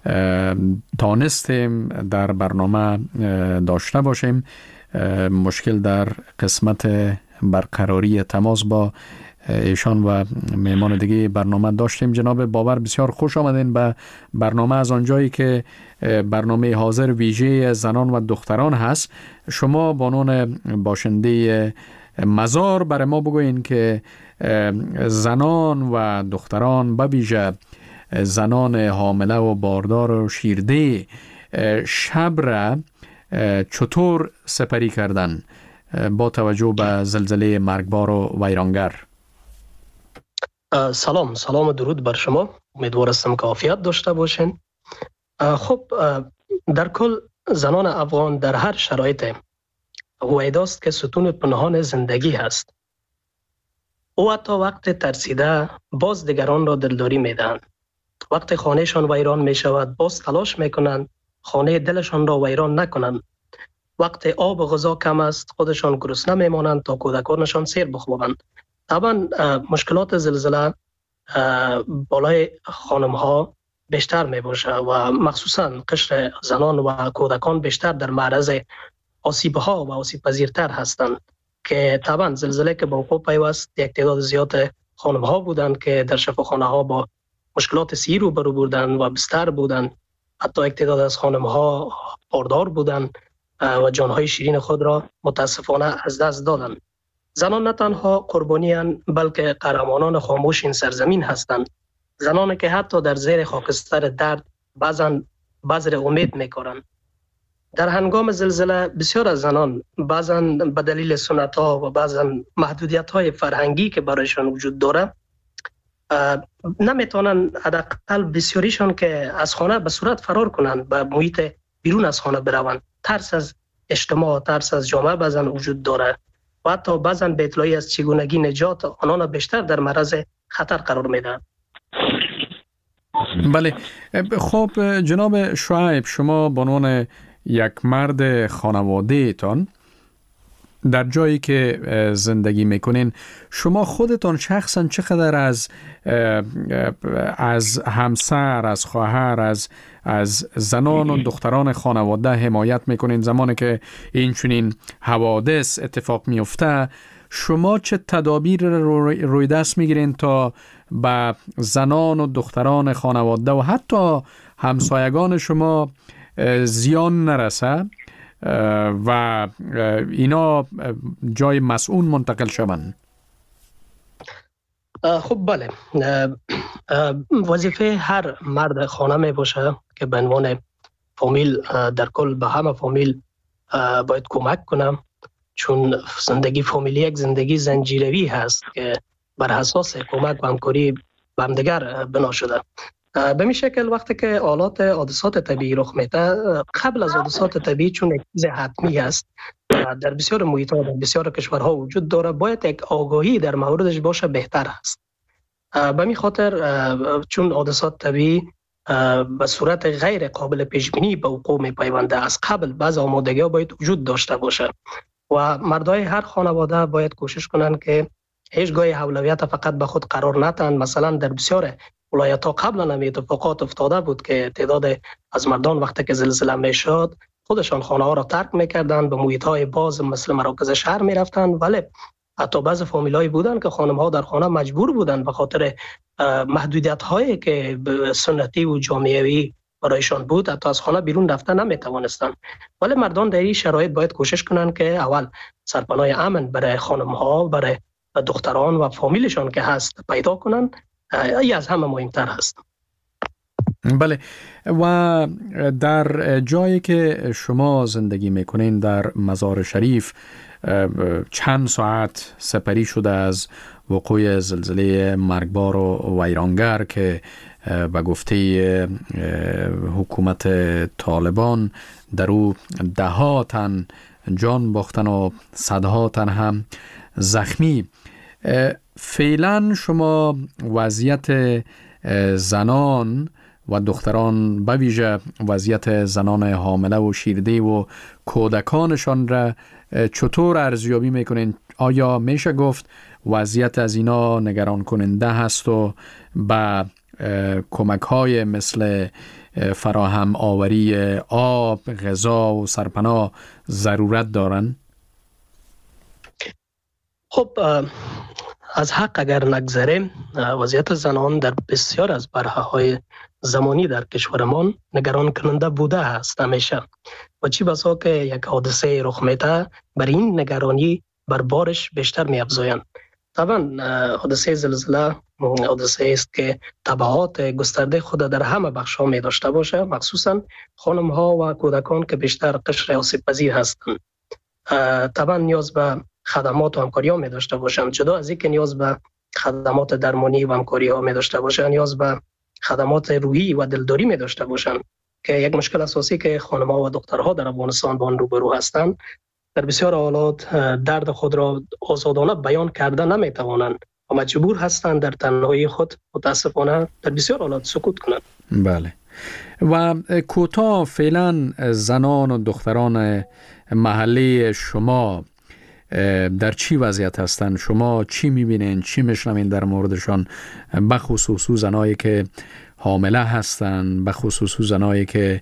تانستیم در برنامه داشته باشیم. مشکل در قسمت برقراری تماس با ایشان و مهمان دیگه برنامه داشتیم. جناب باور بسیار خوش آمدین به برنامه از آنجایی که برنامه حاضر ویژه زنان و دختران هست. شما با عنوان باشنده مزار برای ما بگوین که زنان و دختران به ویژه زنان حامله و باردار و شیرده شب را چطور سپری کردن با توجه به زلزله مرگبار و ویرانگر؟ سلام و درود بر شما. امیدوار هستم که عافیت داشته باشین. خب در کل زنان افغان در هر شرایط هویداست که ستون پنهان زندگی هست. او حتی وقت ترسیده باز دیگران را دلداری میدن. وقت خانهشان ویران می شود باز تلاش میکنند خانه دلشان را ویران نکنند. وقت آب و غذا کم است خودشان گرسنه میمانند تا کودکانشان سیر بخوابند. طبعا مشکلات زلزله بالای خانم ها بیشتر می باشه و مخصوصا قشر زنان و کودکان بیشتر در معرض آسیب ها و آسیب پذیرتر هستند که طبعا زلزله که با وقوع پیوست یک تعداد زیاد خانم ها بودند که در شفاخانه ها با مشکلات صحی روبرو بودند و بستر بودند. حتی یک تعداد از خانم ها باردار بودند و جانهای شیرین خود را متاسفانه از دست دادند. زنان نه تنها قربانی‌اند بلکه قهرمانان خاموش این سرزمین هستند. زنانی که حتی در زیر خاکستر درد بعضا بذر امید می‌کارند. در هنگام زلزله بسیار از زنان بعضا به دلیل سنت‌ها و بعضا محدودیت‌های فرهنگی که برایشان وجود داره نمیتونن حداقل بسیاریشان که از خانه به صورت فرار کنند به محیط بیرون از خانه بروند. ترس از اجتماع، ترس از جامعه بعضا وجود داره و حتی بعضا به اطلاعی از چگونگی نجات آنان بیشتر در معرض خطر قرار میدن. بله. خب جناب شعیب، شما به عنوان یک مرد خانواده تان در جایی که زندگی میکنین، شما خودتان شخصا چقدر از همسر، از خواهر، از زنان و دختران خانواده حمایت میکنین زمانی که این چنین حوادث اتفاق میفته؟ شما چه تدابیر روی دست میگیرین تا به زنان و دختران خانواده و حتی همسایگان شما زیان نرسه و اینا جای مسئول منتقل شوند؟ خب بله، وظیفه هر مرد خانه می باشه که به عنوان فامیل در کل به همه فامیل باید کمک کنم، چون زندگی فامیلی یک زندگی زنجیروی هست که بر اساس کمک و همکاری به همدیگر بنا شده. به این شکل وقتی که حادثات طبیعی رخ میده، قبل از حادثات طبیعی چون یک چیز حتمی است در بسیار محیط‌ها در بسیار کشورها وجود داره، باید یک آگاهی در موردش باشه بهتر است. به این خاطر چون حادثات طبیعی به صورت غیر قابل پیش بینی به وقوع میپیونده، از قبل بعض آمادگی‌ها باید وجود داشته باشه و مردای هر خانواده باید کوشش کنند که هیچگاه اولویت فقط به خود قرار ندهند. مثلا در بسیار ولایت‌ها قبلا هم اتفاقات افتاده بود که تعداد از مردان وقتی که زلزله میشد خودشان خانه‌ها را ترک میکردند، به محیط‌های باز مثل مراکز شهر میرفتند، ولی حتی بعض فامیل‌های بودند که خانم‌ها در خانه مجبور بودند به خاطر محدودیت‌هایی که سنتی و جامعه‌ای برایشان بود حتی از خانه بیرون رفتن نمیتوانستند. ولی مردان در این شرایط باید کوشش کنند که اول سرپناه امن برای خانم‌ها، برای دختران و فامیلشان که هست پیدا کنند. این از همه مهمتر هست. بله، و در جایی که شما زندگی میکنین در مزار شریف چند ساعت سپری شده از وقوع زلزله مرگبار و ویرانگر که به گفته حکومت طالبان در او 10 تن جان باختن و صدها تن هم زخمی. فعلا شما وضعیت زنان و دختران به ویژه وضعیت زنان حامله و شیرده و کودکانشان را چطور ارزیابی میکنین؟ آیا میشه گفت وضعیت از اینا نگران کننده هست و به کمک های مثل فراهم آوری آب، غذا و سرپناه ضرورت دارن؟ خب از حق اگر نگذریم، وضعیت زنان در بسیار از برهه‌های زمانی در کشورمان نگران کننده بوده است همیشه و چی بسا که یک حادثه رخ میده بر این نگرانی بر بارش بیشتر می افزایند. طبعا حادثه زلزله حادثه است که تبعات گسترده خود در همه بخش‌ها می داشته باشه، مخصوصا خانم‌ها و کودکان که بیشتر قشر آسیب پذیر هستند. طبعا نیاز به خدمات و همکاری ها می داشته باشند. جدا از اینکه نیاز به خدمات درمانی و همکاری ها می داشته باشند، نیاز به خدمات روحی و دلداری می داشته باشند که یک مشکل اساسی که خانم‌ها و دخترها در افغانستان با آن روبرو هستند. در بسیار حالات درد خود را آزادانه بیان کرده نمی توانند و مجبور هستند در تنهایی خود متاسفانه در بسیار حالات سکوت کنند. بله، و کوتاه فعلا زنان و دختران محله شما در چی وضعیت هستند؟ شما چی میبینین؟ چی میشنوین در موردشان؟ بخصوص زنایی که حامله هستند، بخصوص زنایی که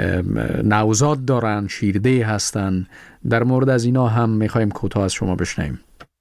نوزاد دارن، شیرده هستند، در مورد از اینا هم میخوایم کوتاه از شما بشنویم.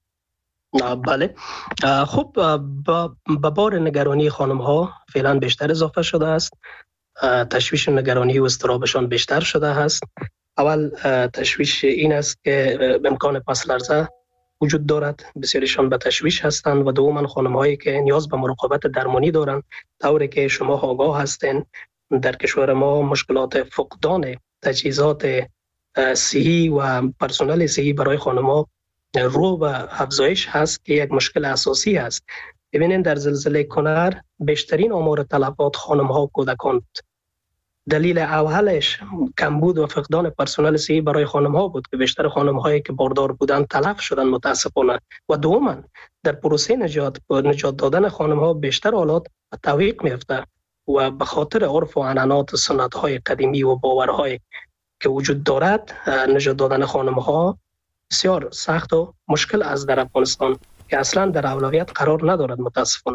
بله، خب با بار نگرانی خانم ها فعلا بیشتر اضافه شده است. تشویش نگرانی و اضطرابشان بیشتر شده است. اول تشویش این است که امکان پس لرزه وجود دارد، بسیارشان به تشویش هستند، و دوما خانم هایی که نیاز به مراقبت درمانی دارند. طوری که شما آگاه هستین در کشور ما مشکلات فقدان تجهیزات صحی و پرسنل صحی برای خانم ها رو به افزایش هست که یک مشکل اساسی است. ببینید در زلزله کنر بیشترین آمار تلفات خانم ها و کودکان بود. دلیل اولش کمبود و فقدان پرسنل صحی برای خانم ها بود که بیشتر خانم هایی که باردار بودند تلف شدند متاسفانه، و دوما در پروسه نجات دادن خانم ها بیشتر حالات تعویق میفته و به خاطر عرف و عنعنات و سنت های قدیمی و باورهای که وجود دارد نجات دادن خانم ها بسیار سخت و مشکل از در افغانستان که اصلا در اولویت قرار ندارد متاسفانه.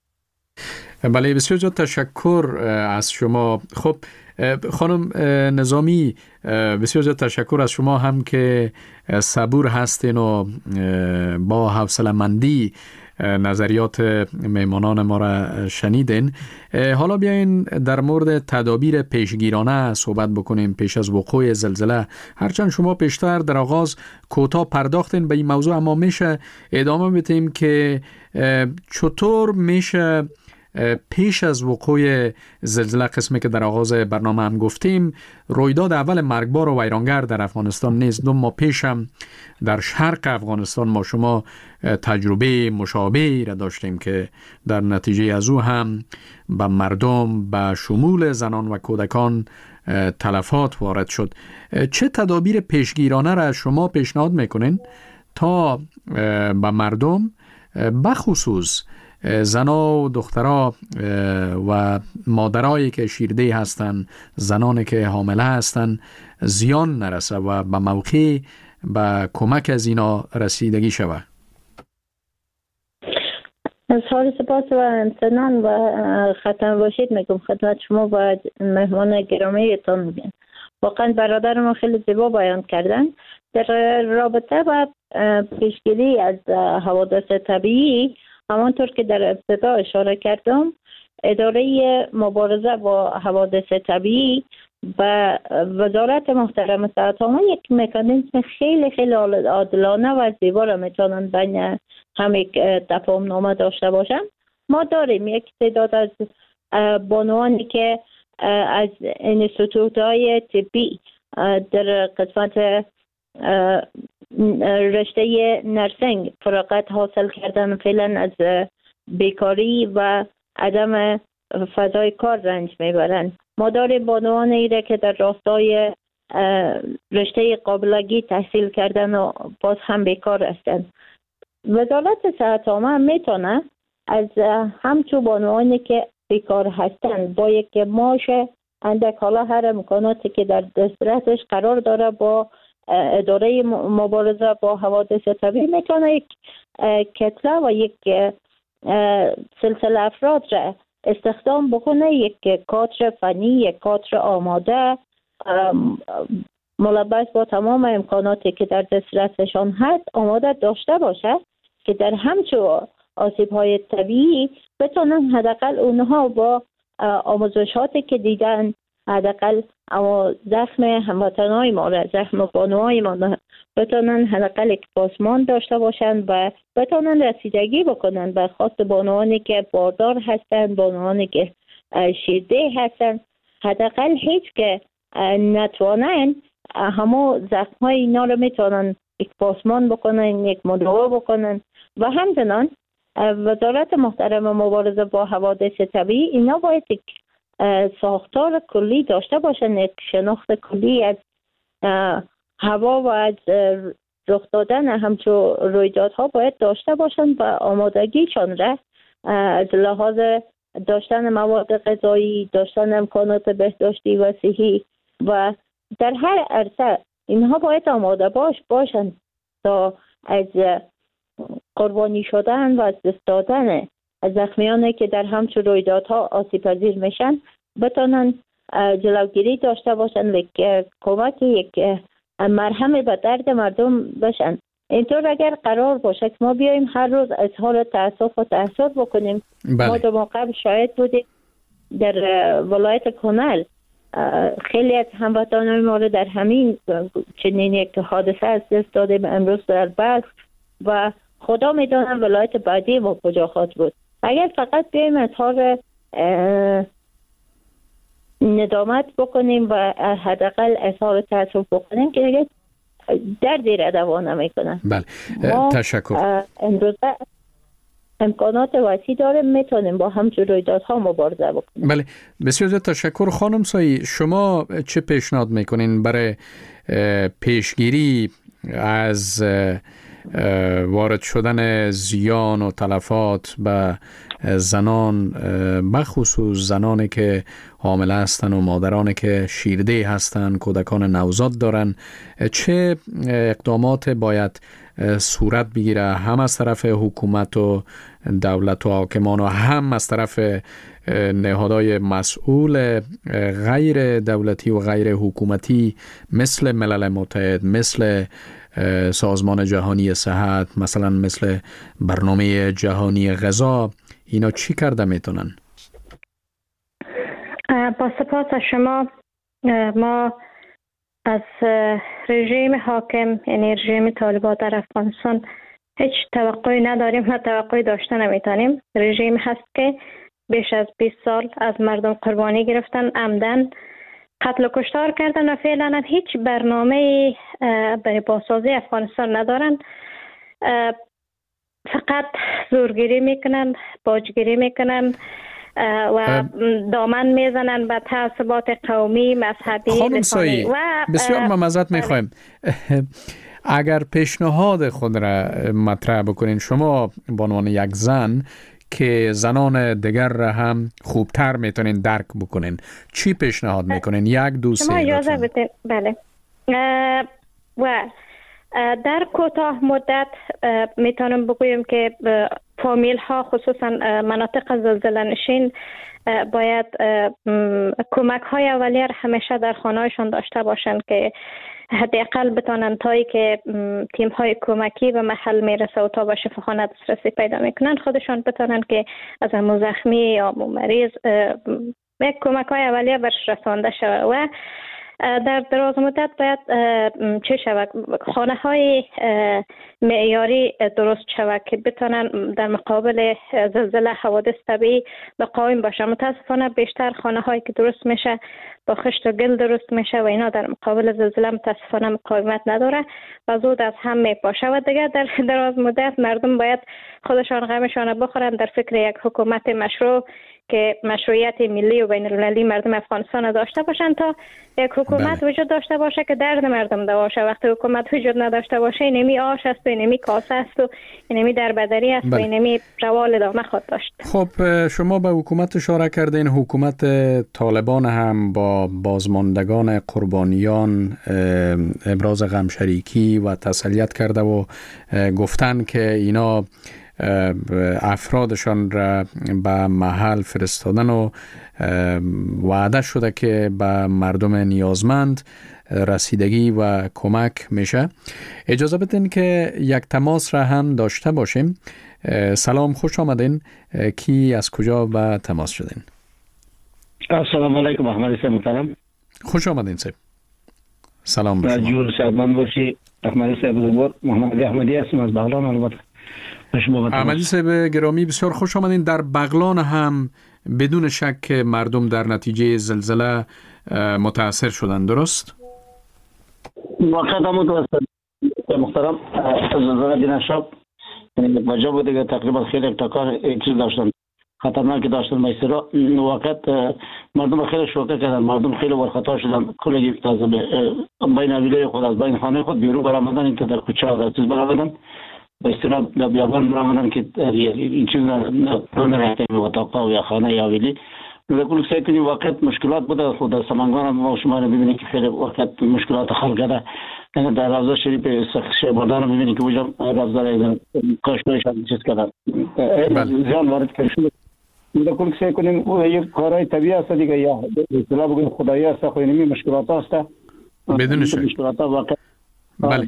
بله، بسیار زیاد تشکر از شما. خب خانم نظامی، بسیار زیاد تشکر از شما هم که صبور هستین و با حوصله‌مندی نظریات میمانان ما را شنیدین. حالا بیاین در مورد تدابیر پیشگیرانه صحبت بکنیم پیش از وقوع زلزله. هرچند شما پیشتر در آغاز کوتاه پرداختین به این موضوع، اما میشه ادامه بدیم که چطور میشه پیش از وقوع زلزله، قسمی که در آغاز برنامه هم گفتیم، رویداد اول مرگبار و ویرانگر در افغانستان نیز 2 ماه پیش هم در شرق افغانستان ما شما تجربه مشابهی را داشتیم که در نتیجه از او هم به مردم به شمول زنان و کودکان تلفات وارد شد. چه تدابیر پیشگیرانه را شما پیشنهاد میکنین تا به مردم بخصوص زنا و دخترها و مادرایی که شیرده هستند، زنانی که حامله هستند، زیان نرسه و به موقع به کمک از اینا رسیدگی شود؟ از حال سپاس و امتنان و ختم باشید میگم خدمت شما و مهمان گرامیتان میگم. واقعا برادر ما خیلی زیبا بیان کردن در رابطه با پیشگیری از حوادث طبیعی. همانطور که در ابتدا اشاره کردم، اداره مبارزه با حوادث طبیعی و وزارت محترم صحت عامه یک مکانیزم خیلی خیلی عادلانه و زیبا را میتونن بین هم یک تفاهم نامه داشته باشن. ما داریم یک تعداد از بانوانی که از انستیتوت‌های طبی در قسمت رشته نرسینگ فراغت حاصل کردن، فعلا از بیکاری و عدم فضای کار رنج میبرن. ما داریم بانوان ایره که در راستای رشته قابلگی تحصیل کردن و باز هم بیکار هستن. وزارت صحت عامه میتونه از همچون بانوانی که بیکار هستن با یک معاش اندک، حالا هر امکاناتی که در دسترسش قرار داره، با اداره مبارزه با حوادث طبیعی میتونه یک کتله و یک سلسله افراد را استخدام بکنه، یک کادر فنی، یک کادر آماده ملبس با تمام امکاناتی که در دسترسشان هست آماده داشته باشه که در همچون آسیب‌های طبیعی بتونن حداقل اونها با آموزشاتی که دیدن، حداقل اما زخم هموطنهای ما را، زخم بانوهای ما بتونن حداقل یک پاسمان داشته باشن و بتونن رسیدگی بکنن به خواست بانوانی که باردار هستن، بانوانی که شیرده هستن. حداقل هیچ که نتوانن همو زخمهای اینا رو میتونن یک پاسمان بکنن، یک مداوا بکنن. و همچنان وزارت محترم مبارزه با حوادث طبیعی اینا باید یک ساختار کلی داشته باشن، یک شناخت کلی از هوا و از رخ دادن همچون رویدادها باید داشته باشن و آمادگیشان را از لحاظ داشتن مواد غذایی، داشتن امکانات بهداشتی و صحی و در هر عرصه اینها باید آماده باشن تا از قربانی شدن و از دست دادن زخمیانی که در همچون رویدادها آسیب پذیر میشن بتونن جلوگیری داشته باشن، یک کمک، یک مرهم به درد مردم بشن. اینطور اگر قرار باشه که ما بیاییم هر روز اظهار تأسف و تأثیر بکنیم. ما دو ماه قبل شاهد بودیم در ولایت کنل خیلی از هموطنان ما رو در همین چنین یک حادثه از دست دادیم. امروز در بلخ و خدا میدانم ولایت بعدی ما کجا خواهد بود. اگر فقط بیاییم اظهار ندامت بکنیم و حداقل اظهار تأسف بکنیم که دیگه دردی را دوا نمیکنن. بله، تشکر. امروز امکانات وسیع داره، میتونیم با همچون رویدادها مبارزه بکنیم. بله، بسیار زیاد تشکر. خانم سایی، شما چه پیشنهاد میکنین برای پیشگیری از وارد شدن زیان و تلفات به زنان، بخصوص زنانی که حامله هستند و مادرانی که شیرده هستند، کودکان نوزاد دارن؟ چه اقدامات باید صورت بگیره هم از طرف حکومت و دولت و حاکمان و هم از طرف نهادهای مسئول غیر دولتی و غیر حکومتی مثل ملل متحد، مثل سازمان جهانی صحت، مثلا مثل برنامه جهانی غذا، اینا چی کرده میتونن؟ با سپاس از شما. ما از رژیم حاکم، یعنی رژیم طالبان در افغانستان، هیچ توقعی نداریم و توقعی داشته نمیتونیم. رژیم هست که بیش از 20 سال از مردم قربانی گرفتن، عمدن قتل و کشتار کردن و فعلا هیچ برنامه برای بازسازی افغانستان ندارن. فقط زورگیری میکنن، باجگیری میکنن و دامن میزنن به تعصبات قومی، مذهبی، لسانی. و بسیار ممزد میخوایم اگر پیشنهاد خود را مطرح بکنین شما به عنوان یک زن که زنان دیگر را هم خوبتر میتونین درک بکنین، چی پیشنهاد میکنین؟ یک دو سه. شما اجازه بدین. بله. و در کوتاه مدت میتونم بگویم که فامیل ها، خصوصا مناطق زلزله نشین، باید کمک های اولیه همیشه در خانه‌شان داشته باشند که حداقل بتونن تایی که تیم های کمکی به محل میرسه و تا به شفاخانه دسترسی پیدا میکنن، خودشان بتونن که از امو زخمی یا مریض یک کمک های اولیه برش رسانده شود. و در دراز مدت باید چه شود؟ خانه های معیاری درست شود که بتونن در مقابل زلزله، حوادث طبیعی مقاوم باشه. متاسفانه بیشتر خانه هایی که درست میشه با خشت و گل درست میشه و اینا در مقابل زلزله متاسفانه مقاومت نداره و زود از هم میپاشه. و دیگه در دراز مدت مردم باید خودشان غمشان بخورن، در فکر یک حکومت مشروع که مشروعیت ملی و بین المللی مردم افغانستان داشته باشند تا یک حکومت وجود داشته باشه که درد مردم دواشه. وقتی حکومت وجود نداشته باشه، اینمی آش است و اینمی کاسه است و اینمی دربدری است و اینمی روال ادامه خود داشت. خب شما به حکومت اشاره کردین. حکومت طالبان هم با بازماندگان قربانیان ابراز غم شریکی و تسلیت کرده و گفتن که اینا افرادشان را به محل فرستادن و وعده شده که به مردم نیازمند رسیدگی و کمک میشه. اجازه بدین که یک تماس را هم داشته باشیم. سلام، خوش آمدین. کی از کجا به تماس شدین؟ السلام علیکم. احمد صاحب محترم، خوش آمدین صاحب. سلام بر شما. جور سلام باشی. احمد صاحب بزرگوار، محمد احمدی هستم از بغلان. البته احمدی صاحب گرامی، بسیار خوش آمدین. در بغلان هم بدون شک مردم در نتیجه زلزله متاثر شدن، درست؟ واقعا متوسط محترم زلزله دینا شب وجه بوده که تقریبا خیلی تکار چیز داشتن، خطرناکی داشتن. میسرا واقعا مردم خیلی شوکه کردن، مردم خیلی ورخطا شدن. کلی تازه بین ویله خود از بین خانه خود بیرون برآمدن، این که در کوچه ها چیز برآمدن، به اصطلاح در بیابان برآمدن که این چیز نرهته به اتاقا و یا خانه یا ویلی. نقول سعی کنیم واقعا مشکلات بوده. خود سمنگان ما شما رو ببینید که خیلی واقعا مشکلات خلق کرده. در روضه شریف شهبردان رو ببینید که وجا روضه کاشتایش هم چیز کرده، زیان وارد کرده. نقول سعی کنیم یک کارهای طبیعی هست دیگه، یا اصطلاح بگویم خدایی هست، خود اینمی مشکلات هست بدون شک. مشکلات واقعا. بله.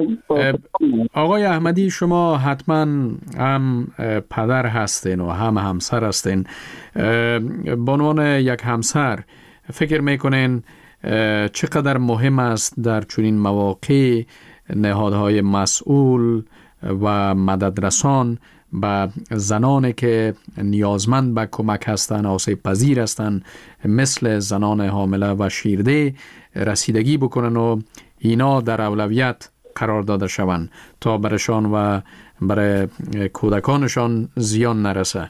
آقای احمدی، شما حتما هم پدر هستین و هم همسر هستین. به عنوان یک همسر فکر میکنین چقدر مهم است در چنین مواقع نهادهای مسئول و مددرسان به زنانی که نیازمند به کمک هستند، آسیب پذیر هستند، مثل زنان حامله و شیرده رسیدگی بکنن و اینا در اولویت قرار داده شوند تا برشان و برای کودکانشان زیان نرسه؟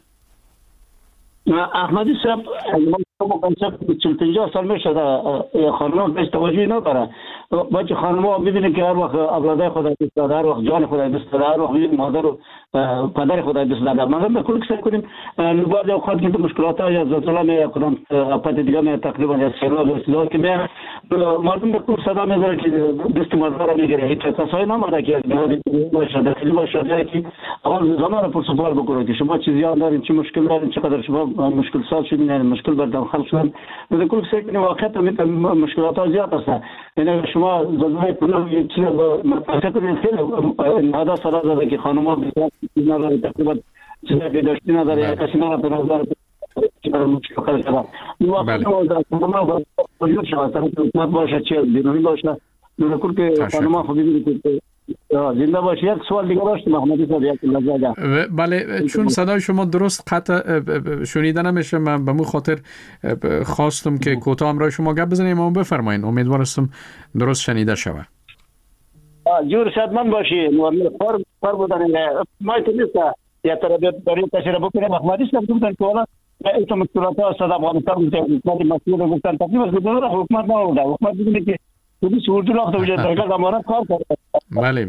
احمدی صاحب ما کنسپت 40 سال میشه خانم بهش توجه نداره. بچه خانم ها ببینید که هر وقت اولادای خدا دوست داره، هر وقت جان خدا دوست داره، هر وقت مادر و پدر خدا دوست داره. ما به کل سعی کنیم بعضی اوقات که مشکلات ها یا زلزله می کنن آفات دیگه می تقریبا یا سیلاب که می مردم به کل صدا میذاره که دست مردم را میگیره. هیچ کسایی نماده که باشه داخلی باشه که اول زمان رو سوال بکنه که شما چه زیان دارین، چه مشکل دارین، چقدر شما مشکل سال شدین، یعنی مشکل بردم خلق شدن. به کل سعی کنیم واقعا مشکلات ها زیاد هست. یعنی شما زلزله پناه چیز متاسف کنید خیلی نهاده سال زده که خانم‌ها بسیار نداره تقریبا چیزی که داشتی نداره یا کسی نداره پناه داره مشکل شده این وقت خانم‌ها وجود شود طرف حکومت باشه چه بیرونی باشه نکن که خانم‌ها خب ببینید که زنده باشه. یک سوال دیگه داشتم احمدی صاحب یک لحظه. بله چون صدای شما درست قطع شنیده نمیشه من به مو خاطر خواستم که کوتاه همراه شما گپ بزنیم و بفرمایید امیدوارم درست شنیده شود. جور شادمان باشی کار بودن ما نیست یا برای تشریح بکنیم احمدی صاحب گفتن که والا این مشکلات ها استاد افغانستان حکومت مسئول گفتن تقریبا بدون حکومت نبوده حکومت میگه که پلیس اردو وقت وجود داره زمانت کار کرده. بله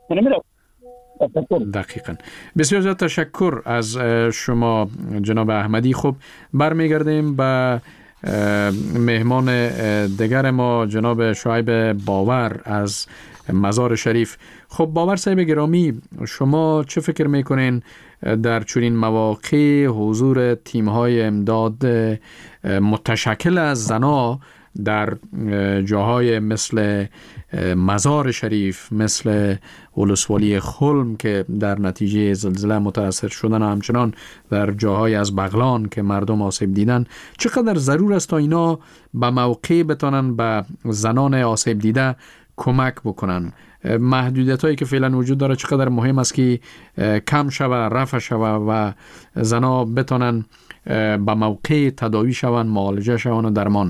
دقیقاً. بسیار زیاد تشکر از شما جناب احمدی. خب برمیگردیم به مهمان دیگر ما جناب شعیب باور از مزار شریف. خب باور صاحب گرامی شما چه فکر میکنین در چنین مواقع حضور تیم‌های امداد متشکل از زنا در جاهای مثل مزار شریف مثل ولسوالی خلم که در نتیجه زلزله متاثر شدن و همچنان در جاهای از بغلان که مردم آسیب دیدن چقدر ضرور است تا اینا به موقع بتانن به زنان آسیب دیده کمک بکنن؟ محدودیت هایی که فعلا وجود داره چقدر مهم است که کم شوه رفع شوه و زنا بتانن به موقع تداوی شون معالجه شون و درمان؟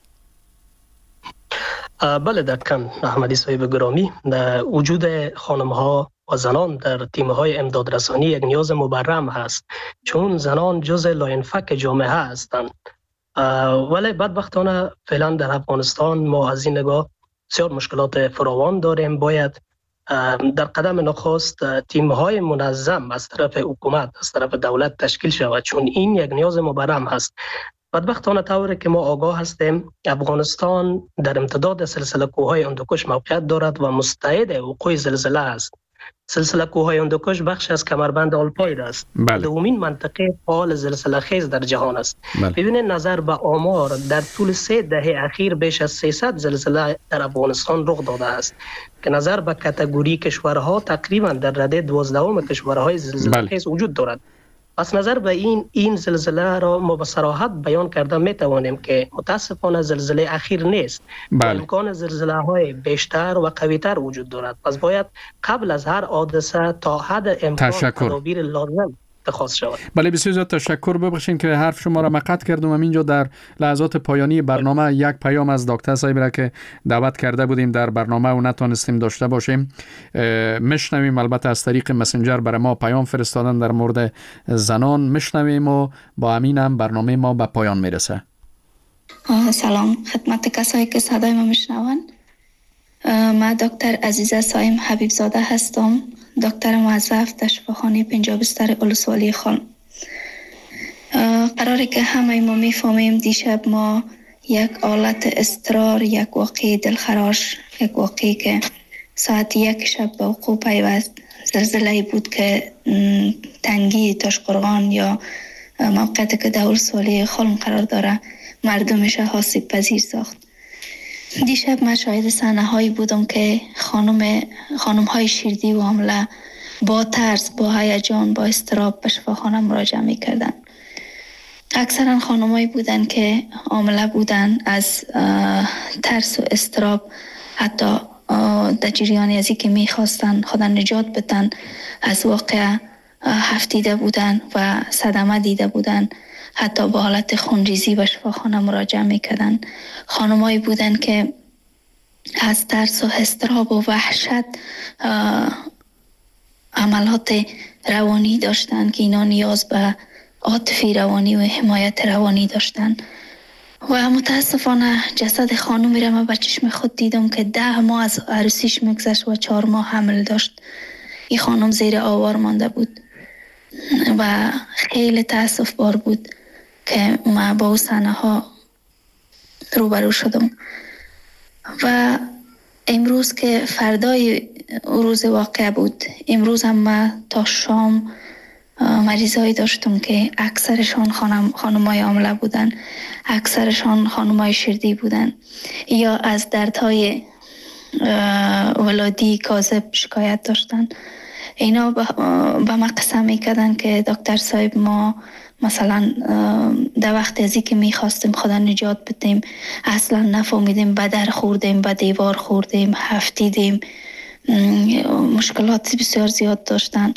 بله دقیقاً احمدی صاحب گرامی وجود خانم‌ها و زنان در تیم‌های امدادرسانی یک نیاز مبرم هست چون زنان جزء لاینفک جامعه هستند ولی بدبختانه فعلا در افغانستان ما از این نگاه بسیار مشکلات فراوان داریم. باید در قدم نخست تیم‌های منظم از طرف حکومت از طرف دولت تشکیل شود چون این یک نیاز مبرم هست. بدبختانه طوری که ما آگاه هستیم افغانستان در امتداد سلسله کوههای هندوکش موقعیت دارد و مستعد وقوع زلزله است. سلسله کوههای هندوکش بخش از کمربند آلپاید است. دومین منطقه فعال زلزله خیز در جهان است. ببینید نظر به آمار در طول 3 دهه اخیر بیش از 300 زلزله در افغانستان رخ داده است که نظر به کاتگوری کشورها تقریبا در رده 12 کشورهای زلزله خیز وجود دارد. پس نظر به این زلزله را ما به صراحت بیان کرده می توانیم که متاسفانه زلزله اخیر نیست. امکان زلزله های بیشتر و قویتر وجود دارد. پس باید قبل از هر حادثه تا حد امکان تدابیر لازم اتخاذ شود. بله بسیار زیاد تشکر. ببخشید که حرف شما را مقطع کردم. همینجا در لحظات پایانی برنامه یک پیام از دکتر صاحب را که دعوت کرده بودیم در برنامه و نتونستیم داشته باشیم میشنویم. البته از طریق مسنجر برای ما پیام فرستادن در مورد زنان میشنویم و با همین هم برنامه ما به پایان میرسه. سلام خدمت کسایی که صدای ما میشنون. من دکتر عزیزه سایم حبیب زاده هستم، دکتر موظف در شفاخانه 50 بستر ولسوالی خلم. قراره که همه ما میفهمیم دیشب ما یک حالت اضطرار، یک واقعی دلخراش، یک واقعی که ساعت 1 شب به وقوع پیوست زلزله بود که تنگی تاشقرغان یا موقعیتی که در ولسوالی خلم قرار داره مردمش آسیب پذیر ساخت. دیشب من شاهد صحنه هایی بودم که خانم های شیردی و حامله با ترس، با هیجان، با اضطراب به شفاخانه مراجعه می کردن. اکثرا خانم هایی بودن که حامله بودن، از ترس و اضطراب حتی در جریان ازی که می خواستن خودن نجات بدن از واقع هفتیده بودن و صدمه دیده بودن، حتی با حالت خونریزی به شفاخانه مراجعه میکردن. خانمایی بودن که از ترس و اضطراب و وحشت عملات روانی داشتن که اینا نیاز به عاطفی روانی و حمایت روانی داشتن. و متاسفانه جسد خانمی را من به چشم خود دیدم که 10 ماه از عروسیش میگذشت و 4 ماه حمل داشت. این خانم زیر آوار مانده بود و خیلی تأسف بار بود که من با صحنه ها روبرو شدم. و امروز که فردای روز واقع بود، امروز هم من تا شام مریضایی داشتم که اکثرشان خانمای حامله بودن، اکثرشان خانمای شیردی بودن یا از دردهای ولادی کاذب شکایت داشتن. اینا به ما قسم میکردن که دکتر صاحب ما مثلا در وقت ازی که میخواستیم خدا نجات بدیم اصلا نفهمیدیم، به در خوردیم، به دیوار خوردیم، هفتیدیم، مشکلات بسیار زیاد داشتن.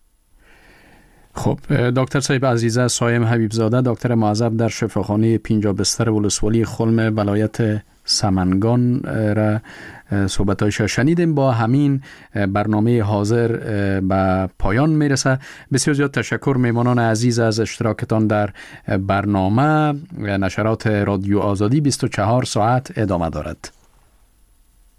خب دکتر صاحب عزیزه، سایم حبیبزاده، دکتر معذب در شفاخانه 50 بستر ولسوالی خلم ولایت سمنگان را صحبتایش شنیدیم. با همین برنامه حاضر به پایان میرسه. بسیار زیاد تشکر میمانان عزیز از اشتراکتان در برنامه. نشرات رادیو آزادی 24 ساعت ادامه دارد.